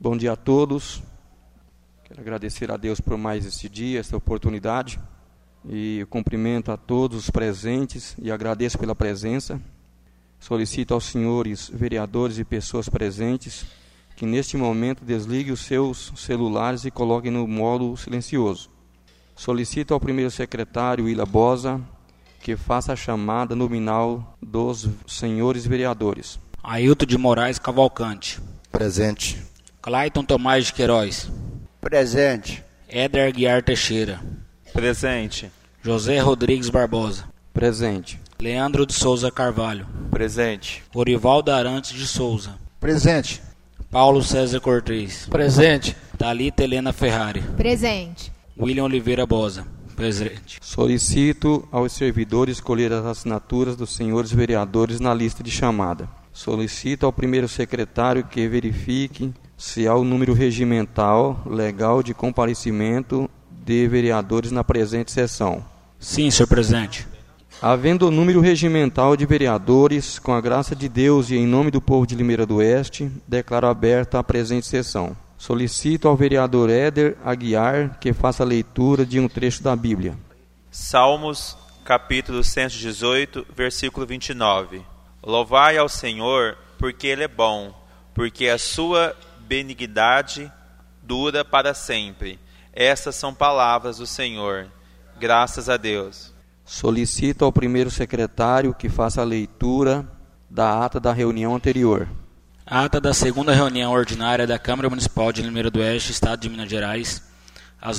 Bom dia a todos. Quero agradecer a Deus por mais esse dia, essa oportunidade. E eu cumprimento a todos os presentes e agradeço pela presença. Solicito aos senhores vereadores e pessoas presentes que neste momento desliguem os seus celulares e coloquem no modo silencioso. Solicito ao primeiro secretário, Willa Bosa, que faça a chamada nominal dos senhores vereadores. Ailton de Moraes Cavalcante. Presente. Clayton Tomás de Queiroz. Presente. Éder Aguiar Teixeira. Presente. José Rodrigues Barbosa. Presente. Leandro de Souza Carvalho. Presente. Orivaldo Arantes de Souza. Presente. Paulo César Cortez. Presente. Thalita Helena Ferrari. Presente. William Oliveira Bosa. Presente. Solicito aos servidores escolher as assinaturas dos senhores vereadores na lista de chamada. Solicito ao primeiro secretário que verifique se há o número regimental legal de comparecimento de vereadores na presente sessão. Sim, senhor presidente. Havendo o número regimental de vereadores, com a graça de Deus e em nome do povo de Limeira do Oeste, declaro aberta a presente sessão. Solicito ao vereador Éder Aguiar que faça a leitura de um trecho da Bíblia. Salmos, capítulo 118, versículo 29. Louvai ao Senhor, porque Ele é bom, porque a sua benignidade dura para sempre. Estas são palavras do Senhor. Graças a Deus. Solicito ao primeiro secretário que faça a leitura da ata da reunião anterior. Ata da segunda reunião ordinária da Câmara Municipal de Limeira do Oeste, Estado de Minas Gerais, às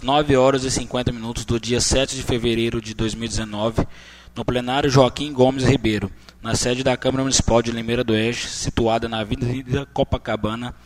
9h50 do dia 7 de fevereiro de 2019, no plenário Joaquim Gomes Ribeiro, na sede da Câmara Municipal de Limeira do Oeste, situada na Avenida Copacabana,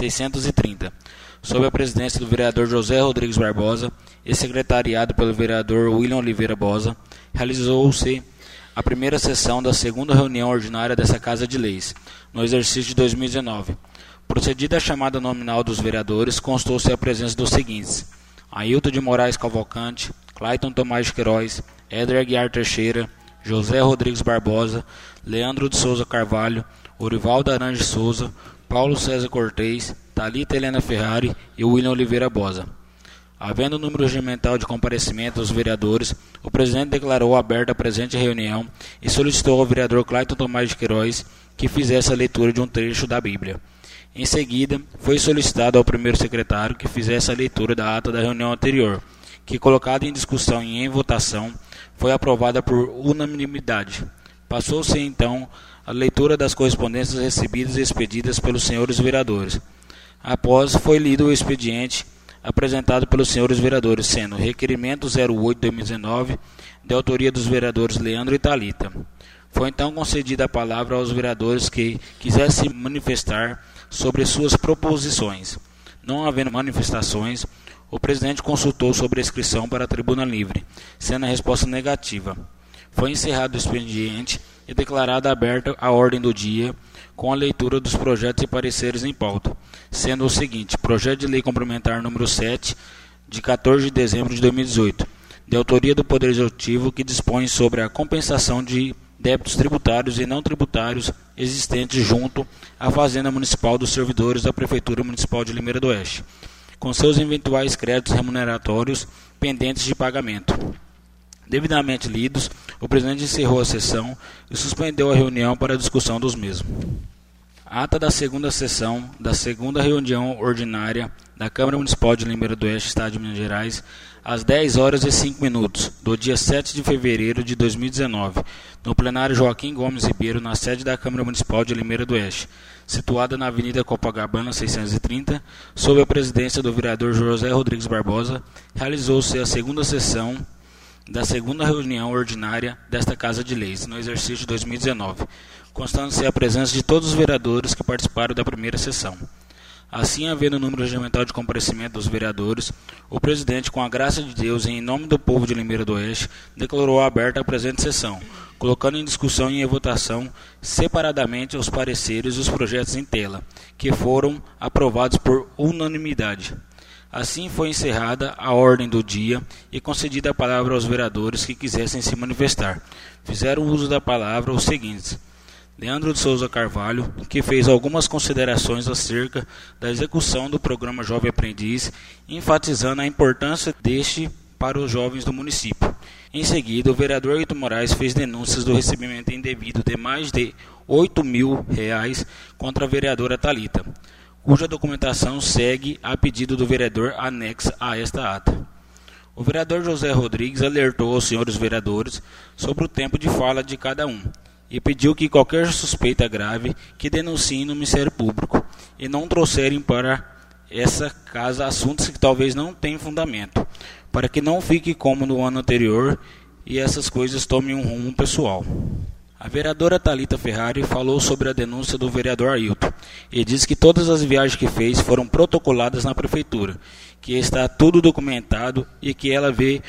630, sob a presidência do vereador José Rodrigues Barbosa e secretariado pelo vereador William Oliveira Bosa, realizou-se a primeira sessão da segunda reunião ordinária dessa Casa de Leis, no exercício de 2019. Procedida a chamada nominal dos vereadores, constou-se a presença dos seguintes: Ailton de Moraes Cavalcante, Clayton Tomás de Queiroz, Éder Aguiar Teixeira, José Rodrigues Barbosa, Leandro de Souza Carvalho, Orivaldo Arantes de Souza, Paulo César Cortez, Thalita Helena Ferrari e William Oliveira Bosa. Havendo o número regimental de comparecimento dos vereadores, o presidente declarou aberta a presente reunião e solicitou ao vereador Clayton Tomás de Queiroz que fizesse a leitura de um trecho da Bíblia. Em seguida, foi solicitado ao primeiro secretário que fizesse a leitura da ata da reunião anterior, que, colocada em discussão e em votação, foi aprovada por unanimidade. Passou-se então a leitura das correspondências recebidas e expedidas pelos senhores vereadores. Após, foi lido o expediente apresentado pelos senhores vereadores, sendo requerimento 08/2019, de autoria dos vereadores Leandro e Thalita. Foi então concedida a palavra aos vereadores que quisessem manifestar sobre suas proposições. Não havendo manifestações, o presidente consultou sobre a inscrição para a tribuna livre, sendo a resposta negativa. Foi encerrado o expediente e declarada aberta a ordem do dia, com a leitura dos projetos e pareceres em pauta, sendo o seguinte: projeto de lei complementar número 7, de 14 de dezembro de 2018, de autoria do Poder Executivo, que dispõe sobre a compensação de débitos tributários e não tributários existentes junto à Fazenda Municipal dos servidores da Prefeitura Municipal de Limeira do Oeste, com seus eventuais créditos remuneratórios pendentes de pagamento. Devidamente lidos, o presidente encerrou a sessão e suspendeu a reunião para a discussão dos mesmos. Ata da segunda sessão da segunda reunião ordinária da Câmara Municipal de Limeira do Oeste, Estado de Minas Gerais, às 10h05 do dia 7 de fevereiro de 2019, no plenário Joaquim Gomes Ribeiro, na sede da Câmara Municipal de Limeira do Oeste, situada na Avenida Copacabana 630, sob a presidência do vereador José Rodrigues Barbosa, realizou-se a segunda sessão da segunda reunião ordinária desta Casa de Leis, no exercício de 2019, constando-se a presença de todos os vereadores que participaram da primeira sessão. Assim, havendo o número regimental de comparecimento dos vereadores, o presidente, com a graça de Deus e em nome do povo de Limeira do Oeste, declarou aberta a presente sessão, colocando em discussão e em votação separadamente os pareceres e os projetos em tela, que foram aprovados por unanimidade. Assim foi encerrada a ordem do dia e concedida a palavra aos vereadores que quisessem se manifestar. Fizeram uso da palavra os seguintes: Leandro de Souza Carvalho, que fez algumas considerações acerca da execução do programa Jovem Aprendiz, enfatizando a importância deste para os jovens do município. Em seguida, o vereador Ailton Moraes fez denúncias do recebimento indevido de mais de R$8.000 contra a vereadora Thalita, cuja documentação segue a pedido do vereador anexa a esta ata. O vereador José Rodrigues alertou aos senhores vereadores sobre o tempo de fala de cada um e pediu que qualquer suspeita grave que denunciem no Ministério Público e não trouxerem para essa casa assuntos que talvez não tenham fundamento, para que não fique como no ano anterior e essas coisas tomem um rumo pessoal. A vereadora Thalita Ferrari falou sobre a denúncia do vereador Ailton e disse que todas as viagens que fez foram protocoladas na prefeitura, que está tudo documentado e que ela vê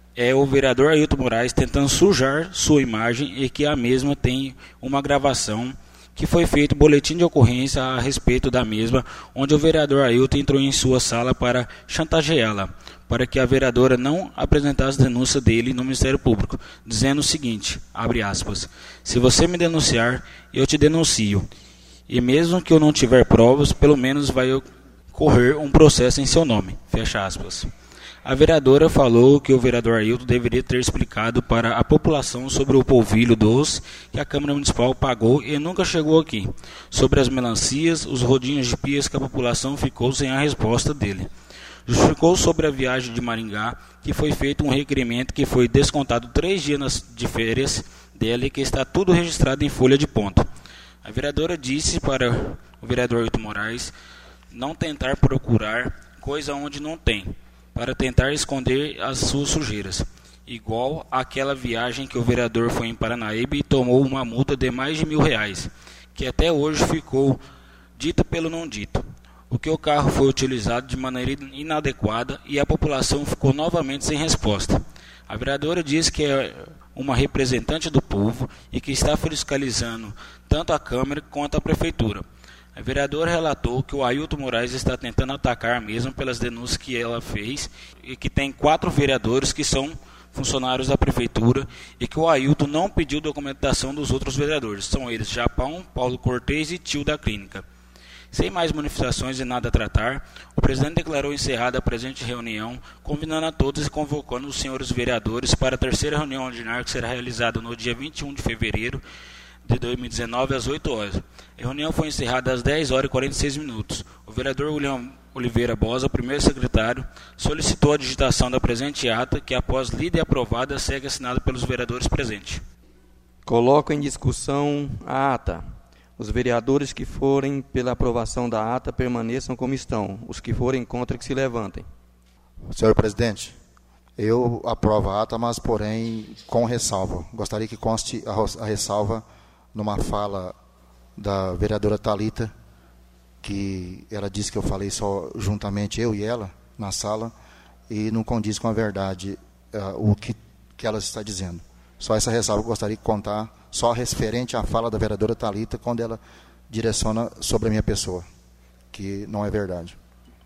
o vereador Ailton Moraes tentando sujar sua imagem e que a mesma tem uma gravação que foi feito boletim de ocorrência a respeito da mesma, onde o vereador Ailton entrou em sua sala para chantageá-la, para que a vereadora não apresentasse denúncia dele no Ministério Público, dizendo o seguinte, abre aspas, se você me denunciar, eu te denuncio, e mesmo que eu não tiver provas, pelo menos vai correr um processo em seu nome, fecha aspas. A vereadora falou que o vereador Ailton deveria ter explicado para a população sobre o polvilho doce que a Câmara Municipal pagou e nunca chegou aqui, sobre as melancias, os rodinhos de pias que a população ficou sem a resposta dele. Justificou sobre a viagem de Maringá que foi feito um requerimento que foi descontado 3 dias de férias dela e que está tudo registrado em folha de ponto. A vereadora disse para o vereador Ailton Moraes não tentar procurar coisa onde não tem, para tentar esconder as suas sujeiras, igual àquela viagem que o vereador foi em Paranaíba e tomou uma multa de mais de R$1.000, que até hoje ficou dita pelo não dito. O que o carro foi utilizado de maneira inadequada e a população ficou novamente sem resposta. A vereadora diz que é uma representante do povo e que está fiscalizando tanto a Câmara quanto a Prefeitura. A vereadora relatou que o Ailton Moraes está tentando atacar mesmo pelas denúncias que ela fez e que tem 4 vereadores que são funcionários da Prefeitura e que o Ailton não pediu documentação dos outros vereadores. São eles Japão, Paulo Cortez e Tio da Clínica. Sem mais manifestações e nada a tratar, o presidente declarou encerrada a presente reunião, convidando a todos e convocando os senhores vereadores para a terceira reunião ordinária que será realizada no dia 21 de fevereiro de 2019 às 8 horas. A reunião foi encerrada às 10 horas e 46 minutos. O vereador William Oliveira Bosa, primeiro secretário, solicitou a digitação da presente ata, que após lida e aprovada, segue assinada pelos vereadores presentes. Coloco em discussão a ata. Os vereadores que forem pela aprovação da ata permaneçam como estão. Os que forem contra, que se levantem. Senhor presidente, eu aprovo a ata, mas, porém, com ressalva. Gostaria que conste a ressalva numa fala da vereadora Thalita, que ela disse que eu falei só juntamente eu e ela na sala, e não condiz com a verdade o que ela está dizendo. Só essa ressalva que eu gostaria de contar, só referente à fala da vereadora Thalita, quando ela direciona sobre a minha pessoa, que não é verdade.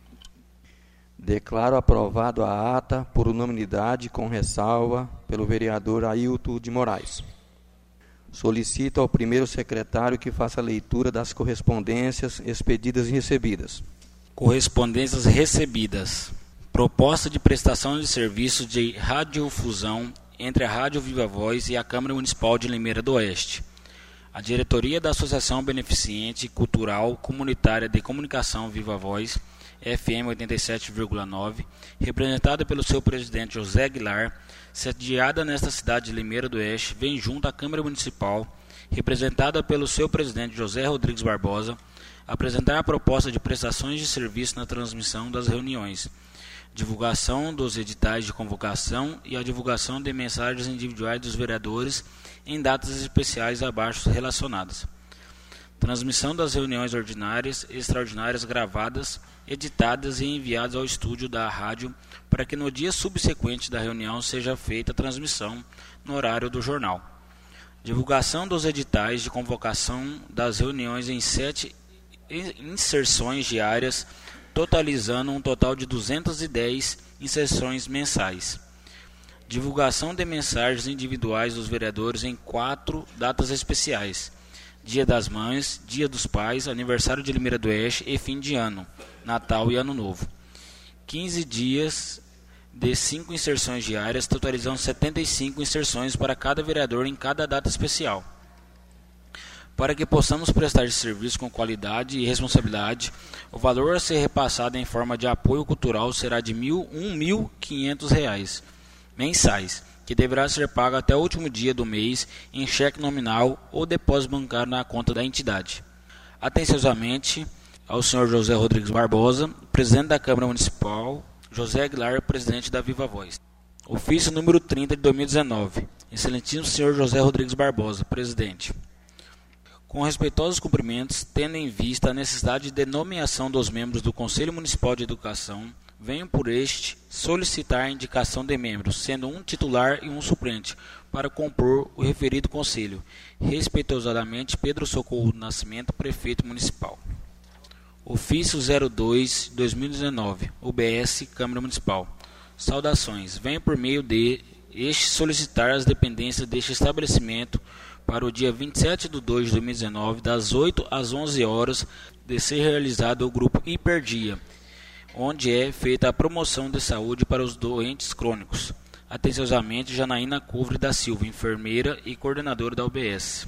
Declaro aprovado a ata por unanimidade, com ressalva, pelo vereador Ailton de Moraes. Solicito ao primeiro secretário que faça a leitura das correspondências expedidas e recebidas. Correspondências recebidas. Proposta de prestação de serviços de radiodifusão entre a Rádio Viva Voz e a Câmara Municipal de Limeira do Oeste. A diretoria da Associação Beneficente Cultural Comunitária de Comunicação Viva Voz, FM 87,9, representada pelo seu presidente José Aguilar, sediada nesta cidade de Limeira do Oeste, vem junto à Câmara Municipal, representada pelo seu presidente José Rodrigues Barbosa, apresentar a proposta de prestações de serviço na transmissão das reuniões, divulgação dos editais de convocação e a divulgação de mensagens individuais dos vereadores em datas especiais abaixo relacionadas. Transmissão das reuniões ordinárias e extraordinárias gravadas, editadas e enviadas ao estúdio da rádio para que no dia subsequente da reunião seja feita a transmissão no horário do jornal. Divulgação dos editais de convocação das reuniões em 7 inserções diárias, totalizando um total de 210 inserções mensais. Divulgação de mensagens individuais dos vereadores em 4 datas especiais. Dia das Mães, Dia dos Pais, aniversário de Limeira do Oeste e fim de ano, Natal e Ano Novo. 15 dias de 5 inserções diárias, totalizando 75 inserções para cada vereador em cada data especial. Para que possamos prestar esse serviço com qualidade e responsabilidade, o valor a ser repassado em forma de apoio cultural será de R$ 1.500 mensais, que deverá ser pago até o último dia do mês em cheque nominal ou depósito bancário na conta da entidade. Atenciosamente, ao senhor José Rodrigues Barbosa, presidente da Câmara Municipal, José Aguilar, presidente da Viva Voz. Ofício número 30 de 2019. Excelentíssimo senhor José Rodrigues Barbosa, presidente. Com respeitosos cumprimentos, tendo em vista a necessidade de nomeação dos membros do Conselho Municipal de Educação, venho por este solicitar a indicação de membros, sendo um titular e um suplente, para compor o referido conselho. Respeitosamente, Pedro Socorro Nascimento, prefeito municipal. Ofício 02/2019, UBS, Câmara Municipal. Saudações. Venho por meio de este solicitar as dependências deste estabelecimento para o dia 27/2/2019, das 8 às 11 horas, de ser realizado o grupo Hiperdia, onde é feita a promoção de saúde para os doentes crônicos. Atenciosamente, Janaína Cuvre da Silva, enfermeira e coordenadora da UBS.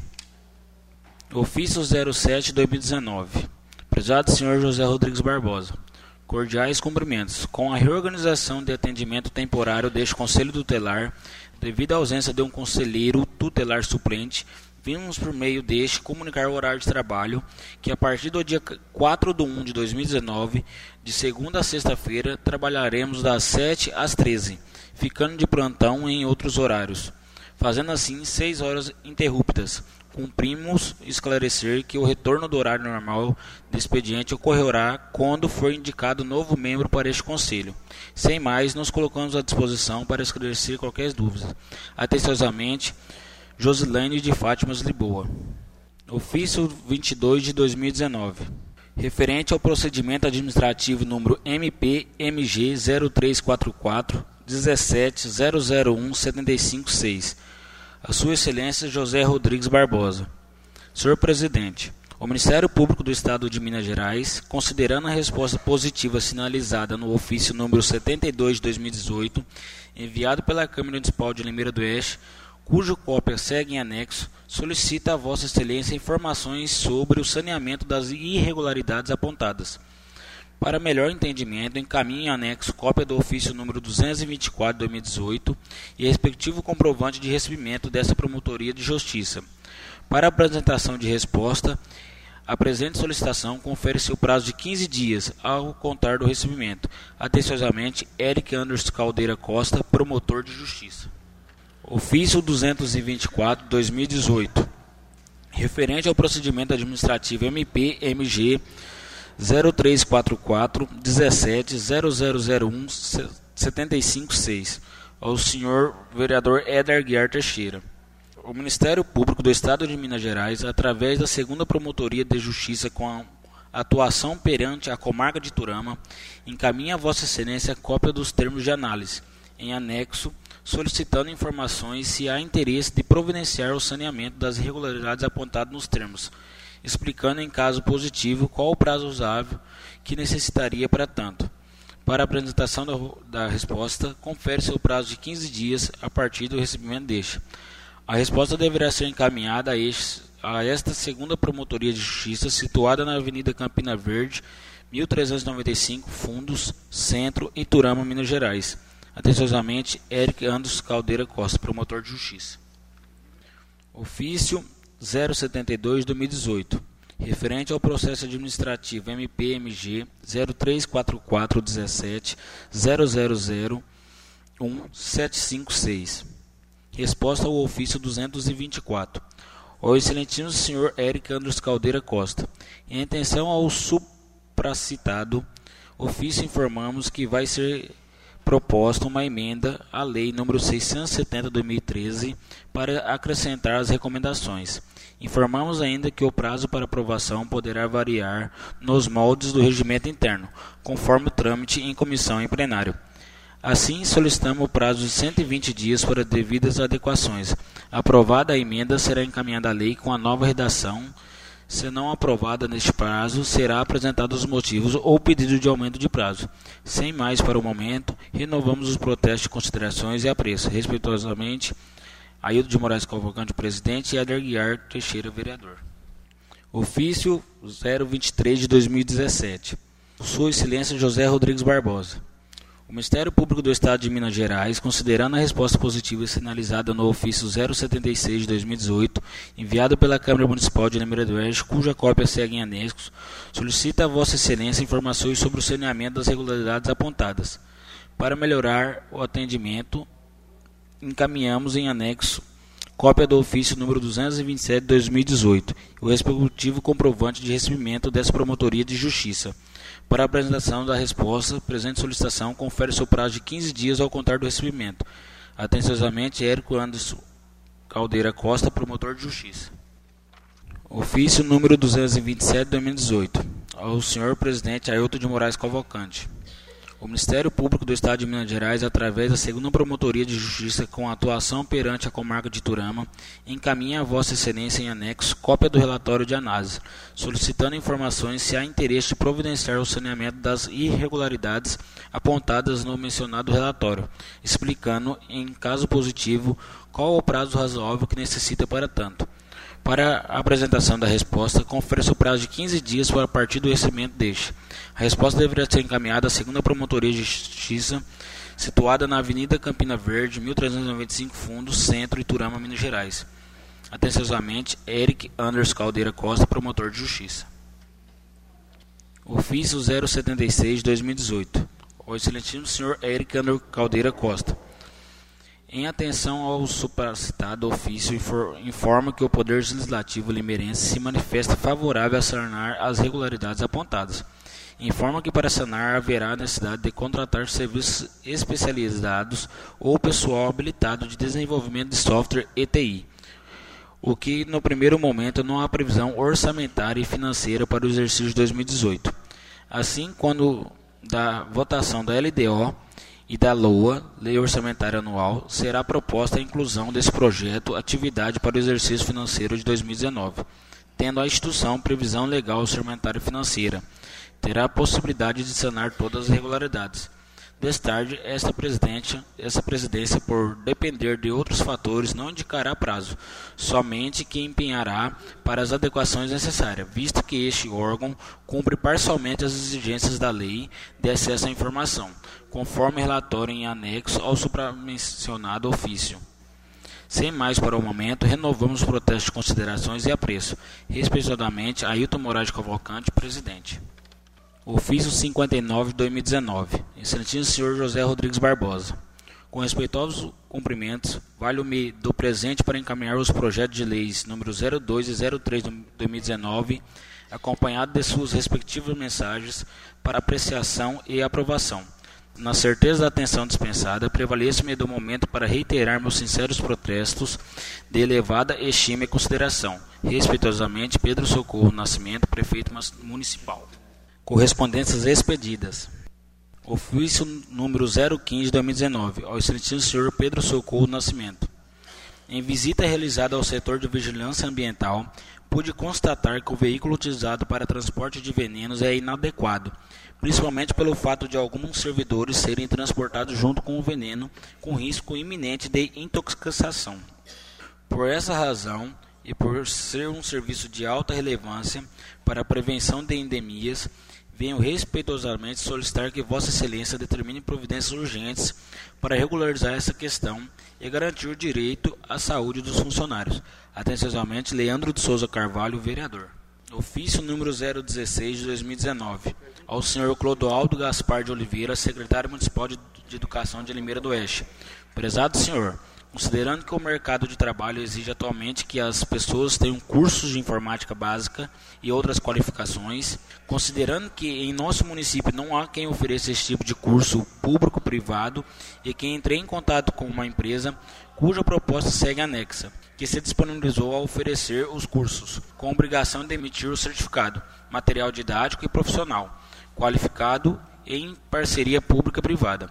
Ofício 07/2019. Prezado senhor José Rodrigues Barbosa, cordiais cumprimentos. Com a reorganização de atendimento temporário deste Conselho Tutelar, devido à ausência de um conselheiro tutelar suplente, vimos por meio deste comunicar o horário de trabalho, que a partir do dia 4/1/2019, de segunda a sexta-feira, trabalharemos das 7 às 13, ficando de plantão em outros horários, fazendo assim 6 horas interruptas. Cumprimos esclarecer que o retorno do horário normal do expediente ocorrerá quando for indicado novo membro para este conselho. Sem mais, nos colocamos à disposição para esclarecer qualquer dúvida. Atenciosamente, Josilane de Fátimas Lisboa. Ofício 22 de 2019. Referente ao procedimento administrativo número MPMG 0344 17001 756. A Sua Excelência José Rodrigues Barbosa. Senhor Presidente, o Ministério Público do Estado de Minas Gerais, considerando a resposta positiva sinalizada no ofício número 72 de 2018, enviado pela Câmara Municipal de Limeira do Oeste, cuja cópia segue em anexo, solicita a Vossa Excelência informações sobre o saneamento das irregularidades apontadas. Para melhor entendimento, encaminhe em anexo cópia do ofício número 224 de 2018 e respectivo comprovante de recebimento dessa Promotoria de Justiça. Para apresentação de resposta, a presente solicitação confere-se o prazo de 15 dias ao contar do recebimento. Atenciosamente, Eric Anderson Caldeira Costa, promotor de Justiça. Ofício 224 de 2018. Referente ao procedimento administrativo MPMG 0344 170001 756, ao senhor vereador Éder Guiar Teixeira. O Ministério Público do Estado de Minas Gerais, através da 2ª Promotoria de Justiça com a atuação perante a comarca de Turama, encaminha a Vossa Excelência a cópia dos termos de análise, em anexo, solicitando informações se há interesse de providenciar o saneamento das irregularidades apontadas nos termos, explicando em caso positivo qual o prazo usável que necessitaria para tanto. Para a apresentação da resposta, confere-se o prazo de 15 dias a partir do recebimento deste. A resposta deverá ser encaminhada a esta 2ª Promotoria de Justiça, situada na Avenida Campina Verde, 1395, Fundos, Centro, em Turama, Minas Gerais. Atenciosamente, Eric Anderson Caldeira Costa, promotor de Justiça. Ofício 072 de 2018, referente ao processo administrativo MPMG 0344 17 000 1756. Resposta ao ofício 224. Ao excelentíssimo senhor Eric Anderson Caldeira Costa. Em atenção ao supracitado ofício, informamos que vai ser proposta uma emenda à Lei nº 670/2013 para acrescentar as recomendações. Informamos ainda que o prazo para aprovação poderá variar nos moldes do regimento interno, conforme o trâmite em comissão e plenário. Assim, solicitamos o prazo de 120 dias para devidas adequações. Aprovada a emenda, será encaminhada a lei com a nova redação. Se não aprovada neste prazo, será apresentado os motivos ou pedido de aumento de prazo. Sem mais para o momento, renovamos os protestos de considerações e apreço. Respeitosamente, Ailton de Moraes Cavalcante, presidente, e Eder Guiar Teixeira, vereador. Ofício 023 de 2017. Sua Excelência José Rodrigues Barbosa. O Ministério Público do Estado de Minas Gerais, considerando a resposta positiva sinalizada no ofício 076 de 2018, enviado pela Câmara Municipal de Limeira do Oeste, cuja cópia segue em anexos, solicita a Vossa Excelência informações sobre o saneamento das irregularidades apontadas. Para melhorar o atendimento, encaminhamos em anexo cópia do ofício número 227 de 2018 e o respectivo comprovante de recebimento dessa Promotoria de Justiça. Para a apresentação da resposta, a presente solicitação confere seu prazo de 15 dias ao contar do recebimento. Atenciosamente, Érico Anderson Caldeira Costa, promotor de Justiça. Ofício número 227 de 2018. Ao senhor presidente Ailton de Moraes Cavalcante. O Ministério Público do Estado de Minas Gerais, através da 2ª Promotoria de Justiça, com atuação perante a comarca de Iturama, encaminha a Vossa Excelência em anexo cópia do relatório de análise, solicitando informações se há interesse de providenciar o saneamento das irregularidades apontadas no mencionado relatório, explicando, em caso positivo, qual o prazo razoável que necessita para tanto. Para a apresentação da resposta, confere-se o prazo de 15 dias para a partir do recebimento deste. A resposta deverá ser encaminhada à 2ª Promotoria de Justiça, situada na Avenida Campina Verde, 1395 Fundo, Centro, Iturama, Minas Gerais. Atenciosamente, Eric Anderson Caldeira Costa, promotor de Justiça. Ofício 076 de 2018. Ao excelentíssimo senhor Eric Anderson Caldeira Costa. Em atenção ao supracitado ofício, informa que o Poder Legislativo limeirense se manifesta favorável a sanar as irregularidades apontadas. Informa que para sanar haverá necessidade de contratar serviços especializados ou pessoal habilitado de desenvolvimento de software e TI, o que no primeiro momento não há previsão orçamentária e financeira para o exercício de 2018. Assim, quando da votação da LDO e da LOA, Lei Orçamentária Anual, será proposta a inclusão desse projeto atividade para o exercício financeiro de 2019, tendo a instituição previsão legal orçamentária e financeira. Terá a possibilidade de sanar todas as irregularidades. Destarde, essa presidência, por depender de outros fatores, não indicará prazo, somente que empenhará para as adequações necessárias, visto que este órgão cumpre parcialmente as exigências da lei de acesso à informação, conforme relatório em anexo ao supramencionado ofício. Sem mais para o momento, renovamos o protesto de considerações e apreço. Respeitosamente, Ailton Moraes Cavalcante, presidente. Ofício 59 de 2019. Excelentíssimo senhor José Rodrigues Barbosa. Com respeitosos cumprimentos, valho-me do presente para encaminhar os projetos de leis número 02 e 03 de 2019, acompanhado de suas respectivas mensagens para apreciação e aprovação. Na certeza da atenção dispensada, prevaleço-me do momento para reiterar meus sinceros protestos de elevada estima e consideração. Respeitosamente, Pedro Socorro Nascimento, prefeito municipal. Correspondências expedidas. Ofício número 015 de 2019, ao excelentíssimo senhor Pedro Socorro Nascimento. Em visita realizada ao setor de vigilância ambiental, pude constatar que o veículo utilizado para transporte de venenos é inadequado, principalmente pelo fato de alguns servidores serem transportados junto com o veneno, com risco iminente de intoxicação. Por essa razão, e por ser um serviço de alta relevância para a prevenção de endemias, venho respeitosamente solicitar que Vossa Excelência determine providências urgentes para regularizar essa questão e garantir o direito à saúde dos funcionários. Atenciosamente, Leandro de Souza Carvalho, vereador. Ofício número 016 de 2019, ao senhor Clodoaldo Gaspar de Oliveira, secretário municipal de Educação de Limeira do Oeste. Prezado senhor, considerando que o mercado de trabalho exige atualmente que as pessoas tenham cursos de informática básica e outras qualificações, considerando que em nosso município não há quem ofereça esse tipo de curso público-privado e que entrei em contato com uma empresa cuja proposta segue anexa, que se disponibilizou a oferecer os cursos, com obrigação de emitir o certificado, material didático e profissional, qualificado em parceria pública-privada.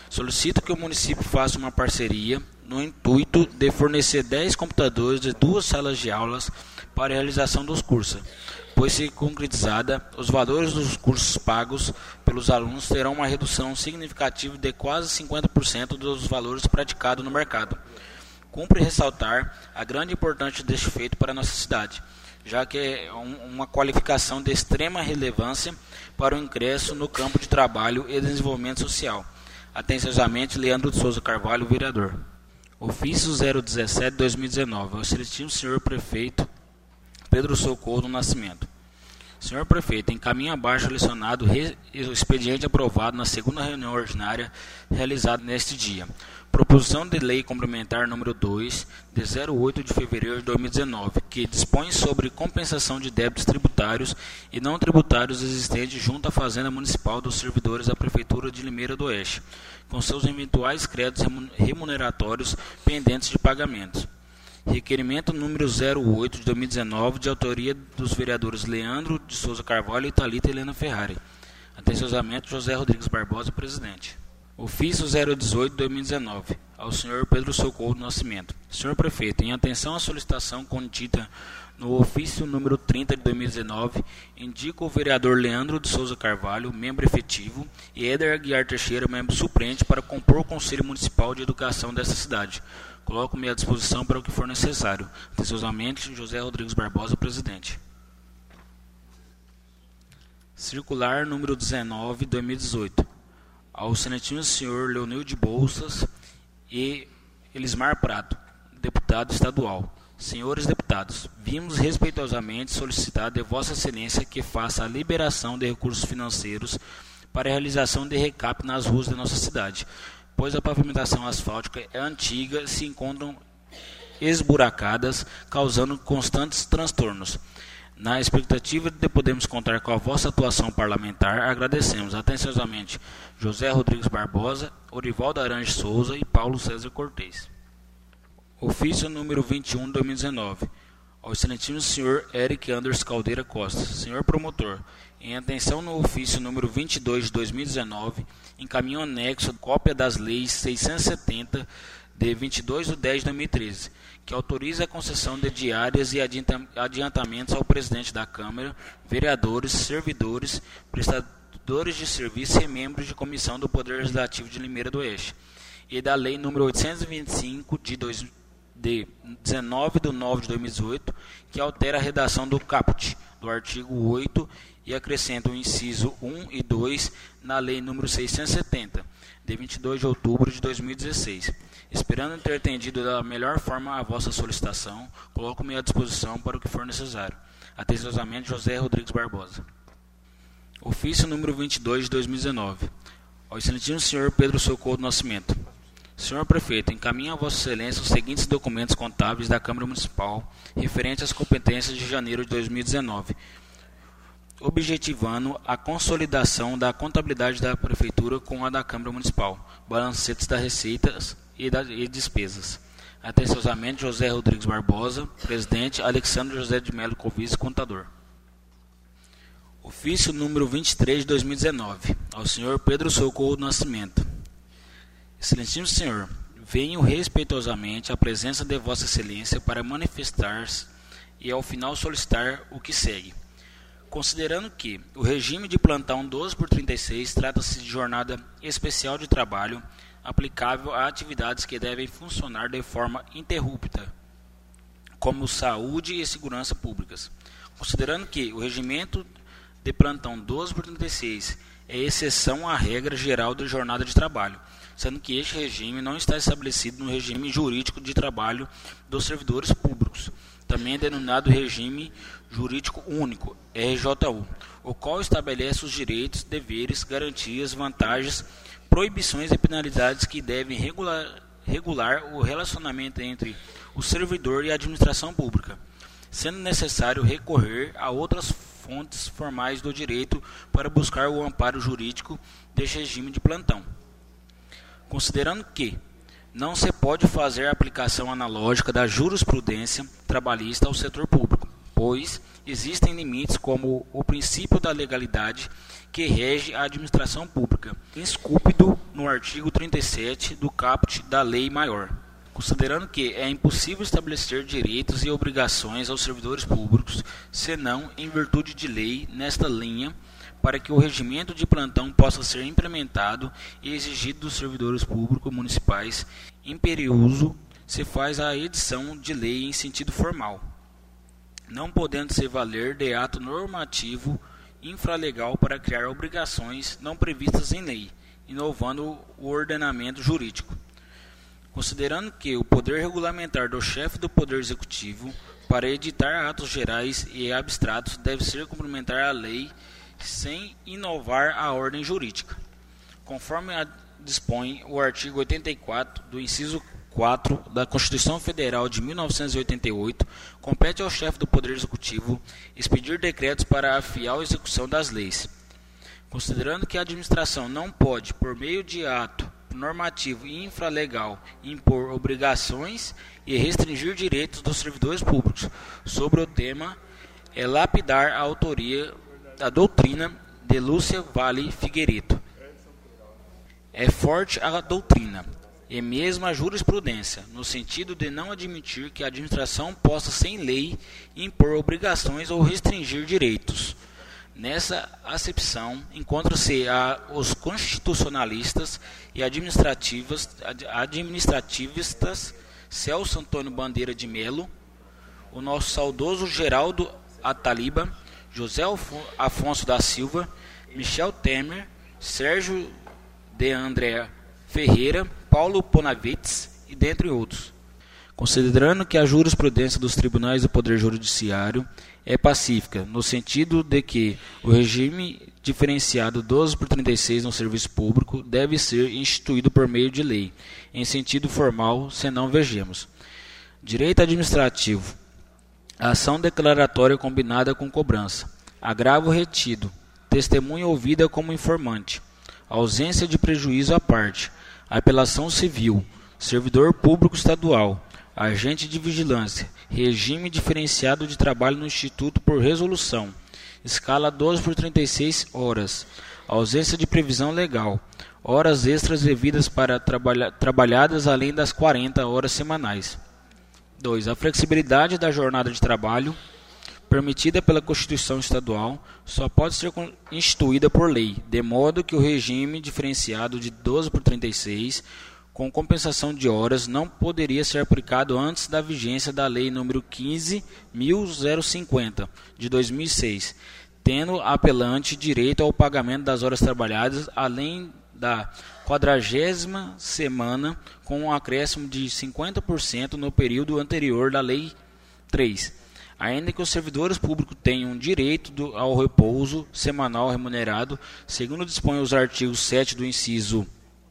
Solicito que o município faça uma parceria no intuito de fornecer 10 computadores de 2 salas de aulas para a realização dos cursos, pois, se concretizada, os valores dos cursos pagos pelos alunos terão uma redução significativa de quase 50% dos valores praticados no mercado. Cumpre ressaltar a grande importância deste feito para a nossa cidade, já que é uma qualificação de extrema relevância para o ingresso no campo de trabalho e desenvolvimento social. Atenciosamente, Leandro de Souza Carvalho, vereador. Ofício 017/2019. Ao excelentíssimo senhor prefeito Pedro Socorro Nascimento. Senhor prefeito, encaminha abaixo lecionado o expediente aprovado na segunda reunião ordinária realizada neste dia. Proposição de lei complementar número 2, de 08 de fevereiro de 2019, que dispõe sobre compensação de débitos tributários e não tributários existentes junto à Fazenda Municipal dos servidores da Prefeitura de Limeira do Oeste, com seus eventuais créditos remuneratórios pendentes de pagamentos. Requerimento número 08 de 2019, de autoria dos vereadores Leandro de Souza Carvalho e Thalita Helena Ferrari. Atenciosamente, José Rodrigues Barbosa, presidente. Ofício 018 de 2019, ao senhor Pedro Socorro Nascimento. Senhor prefeito, em atenção à solicitação contida no ofício número 30 de 2019, indica o vereador Leandro de Souza Carvalho, membro efetivo, e Éder Aguiar Teixeira, membro suplente, para compor o Conselho Municipal de Educação desta cidade. Coloco-me à disposição para o que for necessário. Atenciosamente, José Rodrigues Barbosa, presidente. Circular número 19, 2018. Ao excelentíssimo senhor Leonil de Bolsas e Elismar Prato, deputado estadual. Senhores deputados, vimos respeitosamente solicitar de Vossa Excelência que faça a liberação de recursos financeiros para a realização de recap nas ruas da nossa cidade, pois a pavimentação asfáltica é antiga e se encontram esburacadas, causando constantes transtornos. Na expectativa de podermos contar com a vossa atuação parlamentar, agradecemos atenciosamente José Rodrigues Barbosa, Orivaldo Arange Souza e Paulo César Cortez. Ofício número 21 de 2019. Ao excelentíssimo senhor Eric Anders Caldeira Costa, senhor promotor, em atenção no ofício número 22 de 2019, encaminho anexo cópia das leis 670 de 22 de 10 de 2013, que autoriza a concessão de diárias e adiantamentos ao presidente da Câmara, vereadores, servidores, prestadores de serviço e membros de comissão do Poder Legislativo de Limeira do Oeste, e da Lei nº 825 de 19 de 9 de 2018, que altera a redação do caput do artigo 8 e acrescenta o inciso 1 e 2 na Lei nº 670, de 22 de outubro de 2016. Esperando ter atendido da melhor forma a vossa solicitação, coloco-me à disposição para o que for necessário. Atenciosamente, José Rodrigues Barbosa. Ofício número 22 de 2019. Ao excelentíssimo senhor Pedro Socorro Nascimento. Senhor prefeito, encaminha a vossa excelência os seguintes documentos contábeis da Câmara Municipal referentes às competências de janeiro de 2019, objetivando a consolidação da contabilidade da Prefeitura com a da Câmara Municipal, balancetes das receitas e despesas. Atenciosamente, José Rodrigues Barbosa, presidente, Alexandre José de Melo Covis, contador. Ofício número 23 de 2019, ao senhor Pedro Socorro Nascimento. Excelentíssimo senhor, venho respeitosamente à presença de Vossa Excelência para manifestar-se e ao final solicitar o que segue. Considerando que o regime de plantão 12/36 trata-se de jornada especial de trabalho aplicável a atividades que devem funcionar de forma ininterrupta, como saúde e segurança públicas. Considerando que o regimento de plantão 12/36 é exceção à regra geral de jornada de trabalho, sendo que este regime não está estabelecido no regime jurídico de trabalho dos servidores públicos, também denominado Regime Jurídico Único, RJU, o qual estabelece os direitos, deveres, garantias, vantagens, proibições e penalidades que devem regular o relacionamento entre o servidor e a administração pública, sendo necessário recorrer a outras fontes formais do direito para buscar o amparo jurídico deste regime de plantão. Considerando que não se pode fazer a aplicação analógica da jurisprudência trabalhista ao setor público, pois existem limites como o princípio da legalidade que rege a administração pública, esculpido no artigo 37 do caput da Lei Maior. Considerando que é impossível estabelecer direitos e obrigações aos servidores públicos, senão em virtude de lei, nesta linha, para que o regimento de plantão possa ser implementado e exigido dos servidores públicos municipais, imperioso se faz a edição de lei em sentido formal, não podendo se valer de ato normativo infralegal para criar obrigações não previstas em lei, inovando o ordenamento jurídico. Considerando que o poder regulamentar do chefe do Poder Executivo para editar atos gerais e abstratos deve ser complementar à lei sem inovar a ordem jurídica. Conforme dispõe o artigo 84 do inciso 4 da Constituição Federal de 1988, compete ao chefe do Poder Executivo expedir decretos para a fiel execução das leis. Considerando que a administração não pode, por meio de ato normativo e infralegal, impor obrigações e restringir direitos dos servidores públicos, sobre o tema é lapidar a autoria da doutrina de Lúcia Vale Figueiredo. É forte a doutrina, e mesmo a jurisprudência, no sentido de não admitir que a administração possa, sem lei, impor obrigações ou restringir direitos. Nessa acepção, encontram-se os constitucionalistas e administrativistas Celso Antônio Bandeira de Melo, o nosso saudoso Geraldo Ataliba, José Afonso da Silva, Michel Temer, Sérgio de André Ferreira, Paulo Ponavites e dentre outros. Considerando que a jurisprudência dos tribunais do Poder Judiciário é pacífica, no sentido de que o regime diferenciado 12/36 no serviço público deve ser instituído por meio de lei, em sentido formal, senão vejamos. Direito administrativo. Ação declaratória combinada com cobrança. Agravo retido. Testemunha ouvida como informante. Ausência de prejuízo à parte. Apelação civil. Servidor público estadual. Agente de vigilância. Regime diferenciado de trabalho no Instituto por resolução. Escala 12/36 horas. Ausência de previsão legal. Horas extras devidas para trabalhadas além das 40 horas semanais. 2. A flexibilidade da jornada de trabalho, permitida pela Constituição Estadual, só pode ser instituída por lei, de modo que o regime diferenciado de 12/36, com compensação de horas, não poderia ser aplicado antes da vigência da Lei nº 15.050, de 2006, tendo apelante direito ao pagamento das horas trabalhadas, além da 40ª semana, com um acréscimo de 50% no período anterior da Lei 3. Ainda que os servidores públicos tenham direito ao repouso semanal remunerado, segundo dispõem os artigos 7 do inciso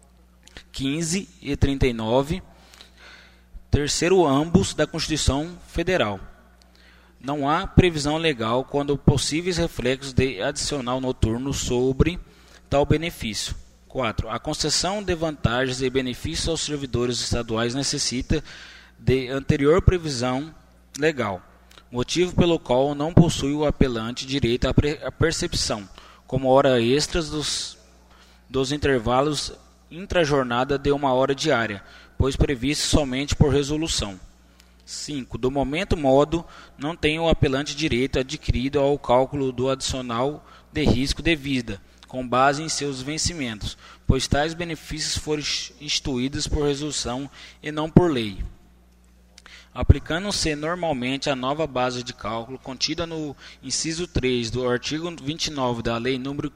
15 e 39, terceiro ambos da Constituição Federal. Não há previsão legal quando possíveis reflexos de adicional noturno sobre tal benefício. 4. A concessão de vantagens e benefícios aos servidores estaduais necessita de anterior previsão legal, motivo pelo qual não possui o apelante direito à percepção, como hora extras dos intervalos intrajornada de 1 hora diária, pois previsto somente por resolução. 5. Do momento modo, não tem o apelante direito adquirido ao cálculo do adicional de risco de vida, com base em seus vencimentos, pois tais benefícios foram instituídos por resolução e não por lei. Aplicando-se normalmente a nova base de cálculo contida no inciso 3 do artigo 29 da Lei nº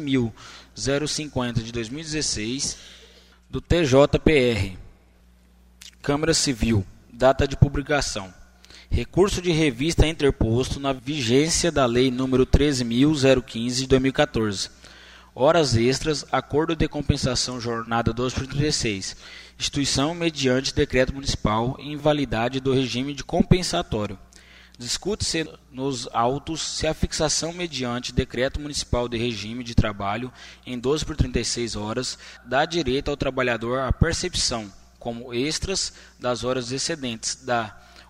15.050 de 2016, do TJPR. Câmara Civil. Data de publicação. Recurso de revista interposto na vigência da Lei nº 13.015 de 2014. Horas extras, acordo de compensação jornada 12/36. Instituição mediante decreto municipal e invalidade do regime de compensatório. Discute-se nos autos se a fixação mediante decreto municipal de regime de trabalho em 12/36 horas dá direito ao trabalhador à percepção, como extras, das horas excedentes da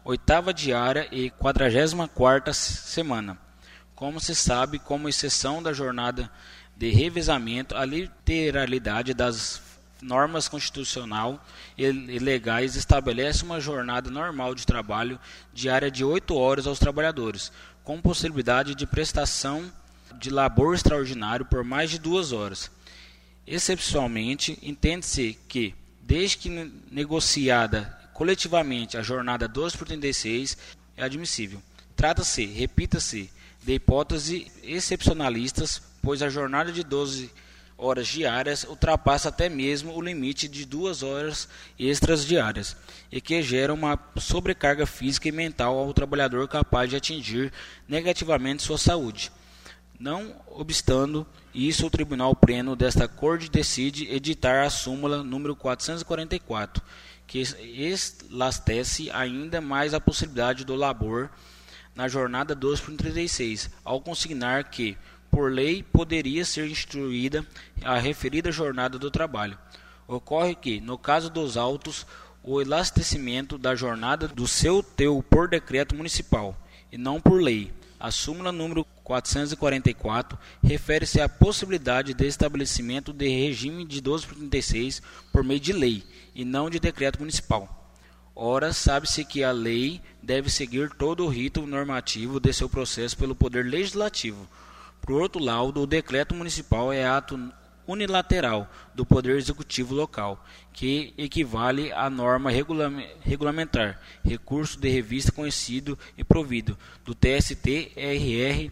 8ª diária e 44ª semana. Como se sabe, como exceção da jornada de revezamento, a literalidade das normas constitucional e legais estabelece uma jornada normal de trabalho diária de 8 horas aos trabalhadores, com possibilidade de prestação de labor extraordinário por mais de 2 horas. Excepcionalmente, entende-se que, desde que negociada coletivamente, a jornada 12 por 36 é admissível. Trata-se, repita-se, de hipóteses excepcionalistas, pois a jornada de 12 horas diárias ultrapassa até mesmo o limite de 2 horas extras diárias, e que gera uma sobrecarga física e mental ao trabalhador capaz de atingir negativamente sua saúde. Não obstando isso, o Tribunal Pleno desta Corte decide editar a súmula número 444, que elastece ainda mais a possibilidade do labor na jornada 12 por 36, ao consignar que, por lei, poderia ser instituída a referida jornada do trabalho. Ocorre que, no caso dos autos, o elastecimento da jornada do seu teu por decreto municipal, e não por lei. A súmula número 444 refere-se à possibilidade de estabelecimento de regime de 12 por 36 por meio de lei, e não de decreto municipal. Ora, sabe-se que a lei deve seguir todo o rito normativo de seu processo pelo Poder Legislativo. Por outro lado, o decreto municipal é ato unilateral do Poder Executivo local, que equivale à norma regulamentar, recurso de revista conhecido e provido, do TST-RR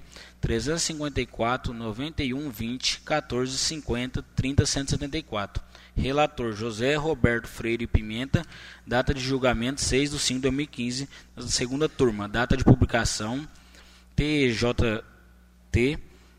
354 91 20 14 50 30 174. Relator José Roberto Freire Pimenta, data de julgamento 6/5/2015, segunda turma, data de publicação TJT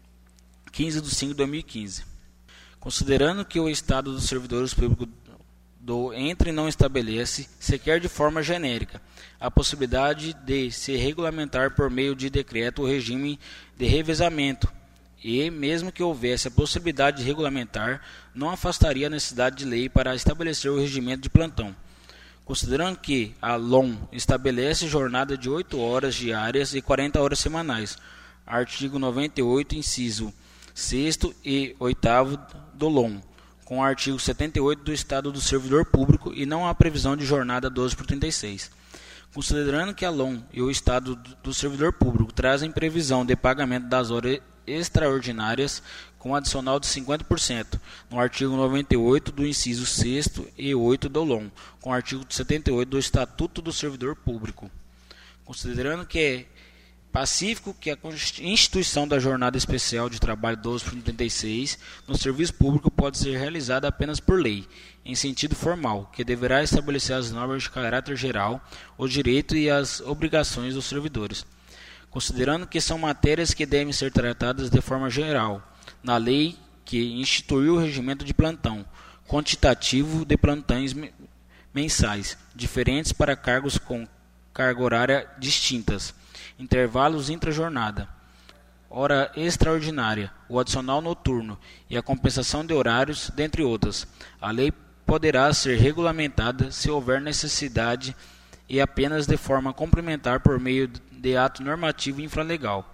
15/5/2015. Considerando que o Estado dos Servidores Públicos do Entre não estabelece, sequer de forma genérica, a possibilidade de se regulamentar por meio de decreto o regime de revezamento, e, mesmo que houvesse a possibilidade de regulamentar, não afastaria a necessidade de lei para estabelecer o regimento de plantão. Considerando que a LOM estabelece jornada de 8 horas diárias e 40 horas semanais, artigo 98, inciso 6º e 8º do LOM, com o artigo 78 do Estado do Servidor Público, e não há previsão de jornada 12 por 36. Considerando que a LOM e o Estado do Servidor Público trazem previsão de pagamento das horas extraordinárias com adicional de 50%, no artigo 98 do inciso 6º e 8 do LOM, com o artigo 78 do Estatuto do Servidor Público. Considerando que é pacífico que a instituição da jornada especial de trabalho 12 por 36 no serviço público pode ser realizada apenas por lei, em sentido formal, que deverá estabelecer as normas de caráter geral, os direitos e as obrigações dos servidores. Considerando que são matérias que devem ser tratadas de forma geral, na lei que instituiu o regimento de plantão, quantitativo de plantões mensais, diferentes para cargos com carga horária distintas, intervalos intra-jornada, hora extraordinária, o adicional noturno e a compensação de horários, dentre outras. A lei poderá ser regulamentada se houver necessidade e apenas de forma complementar por meio de ato normativo infralegal.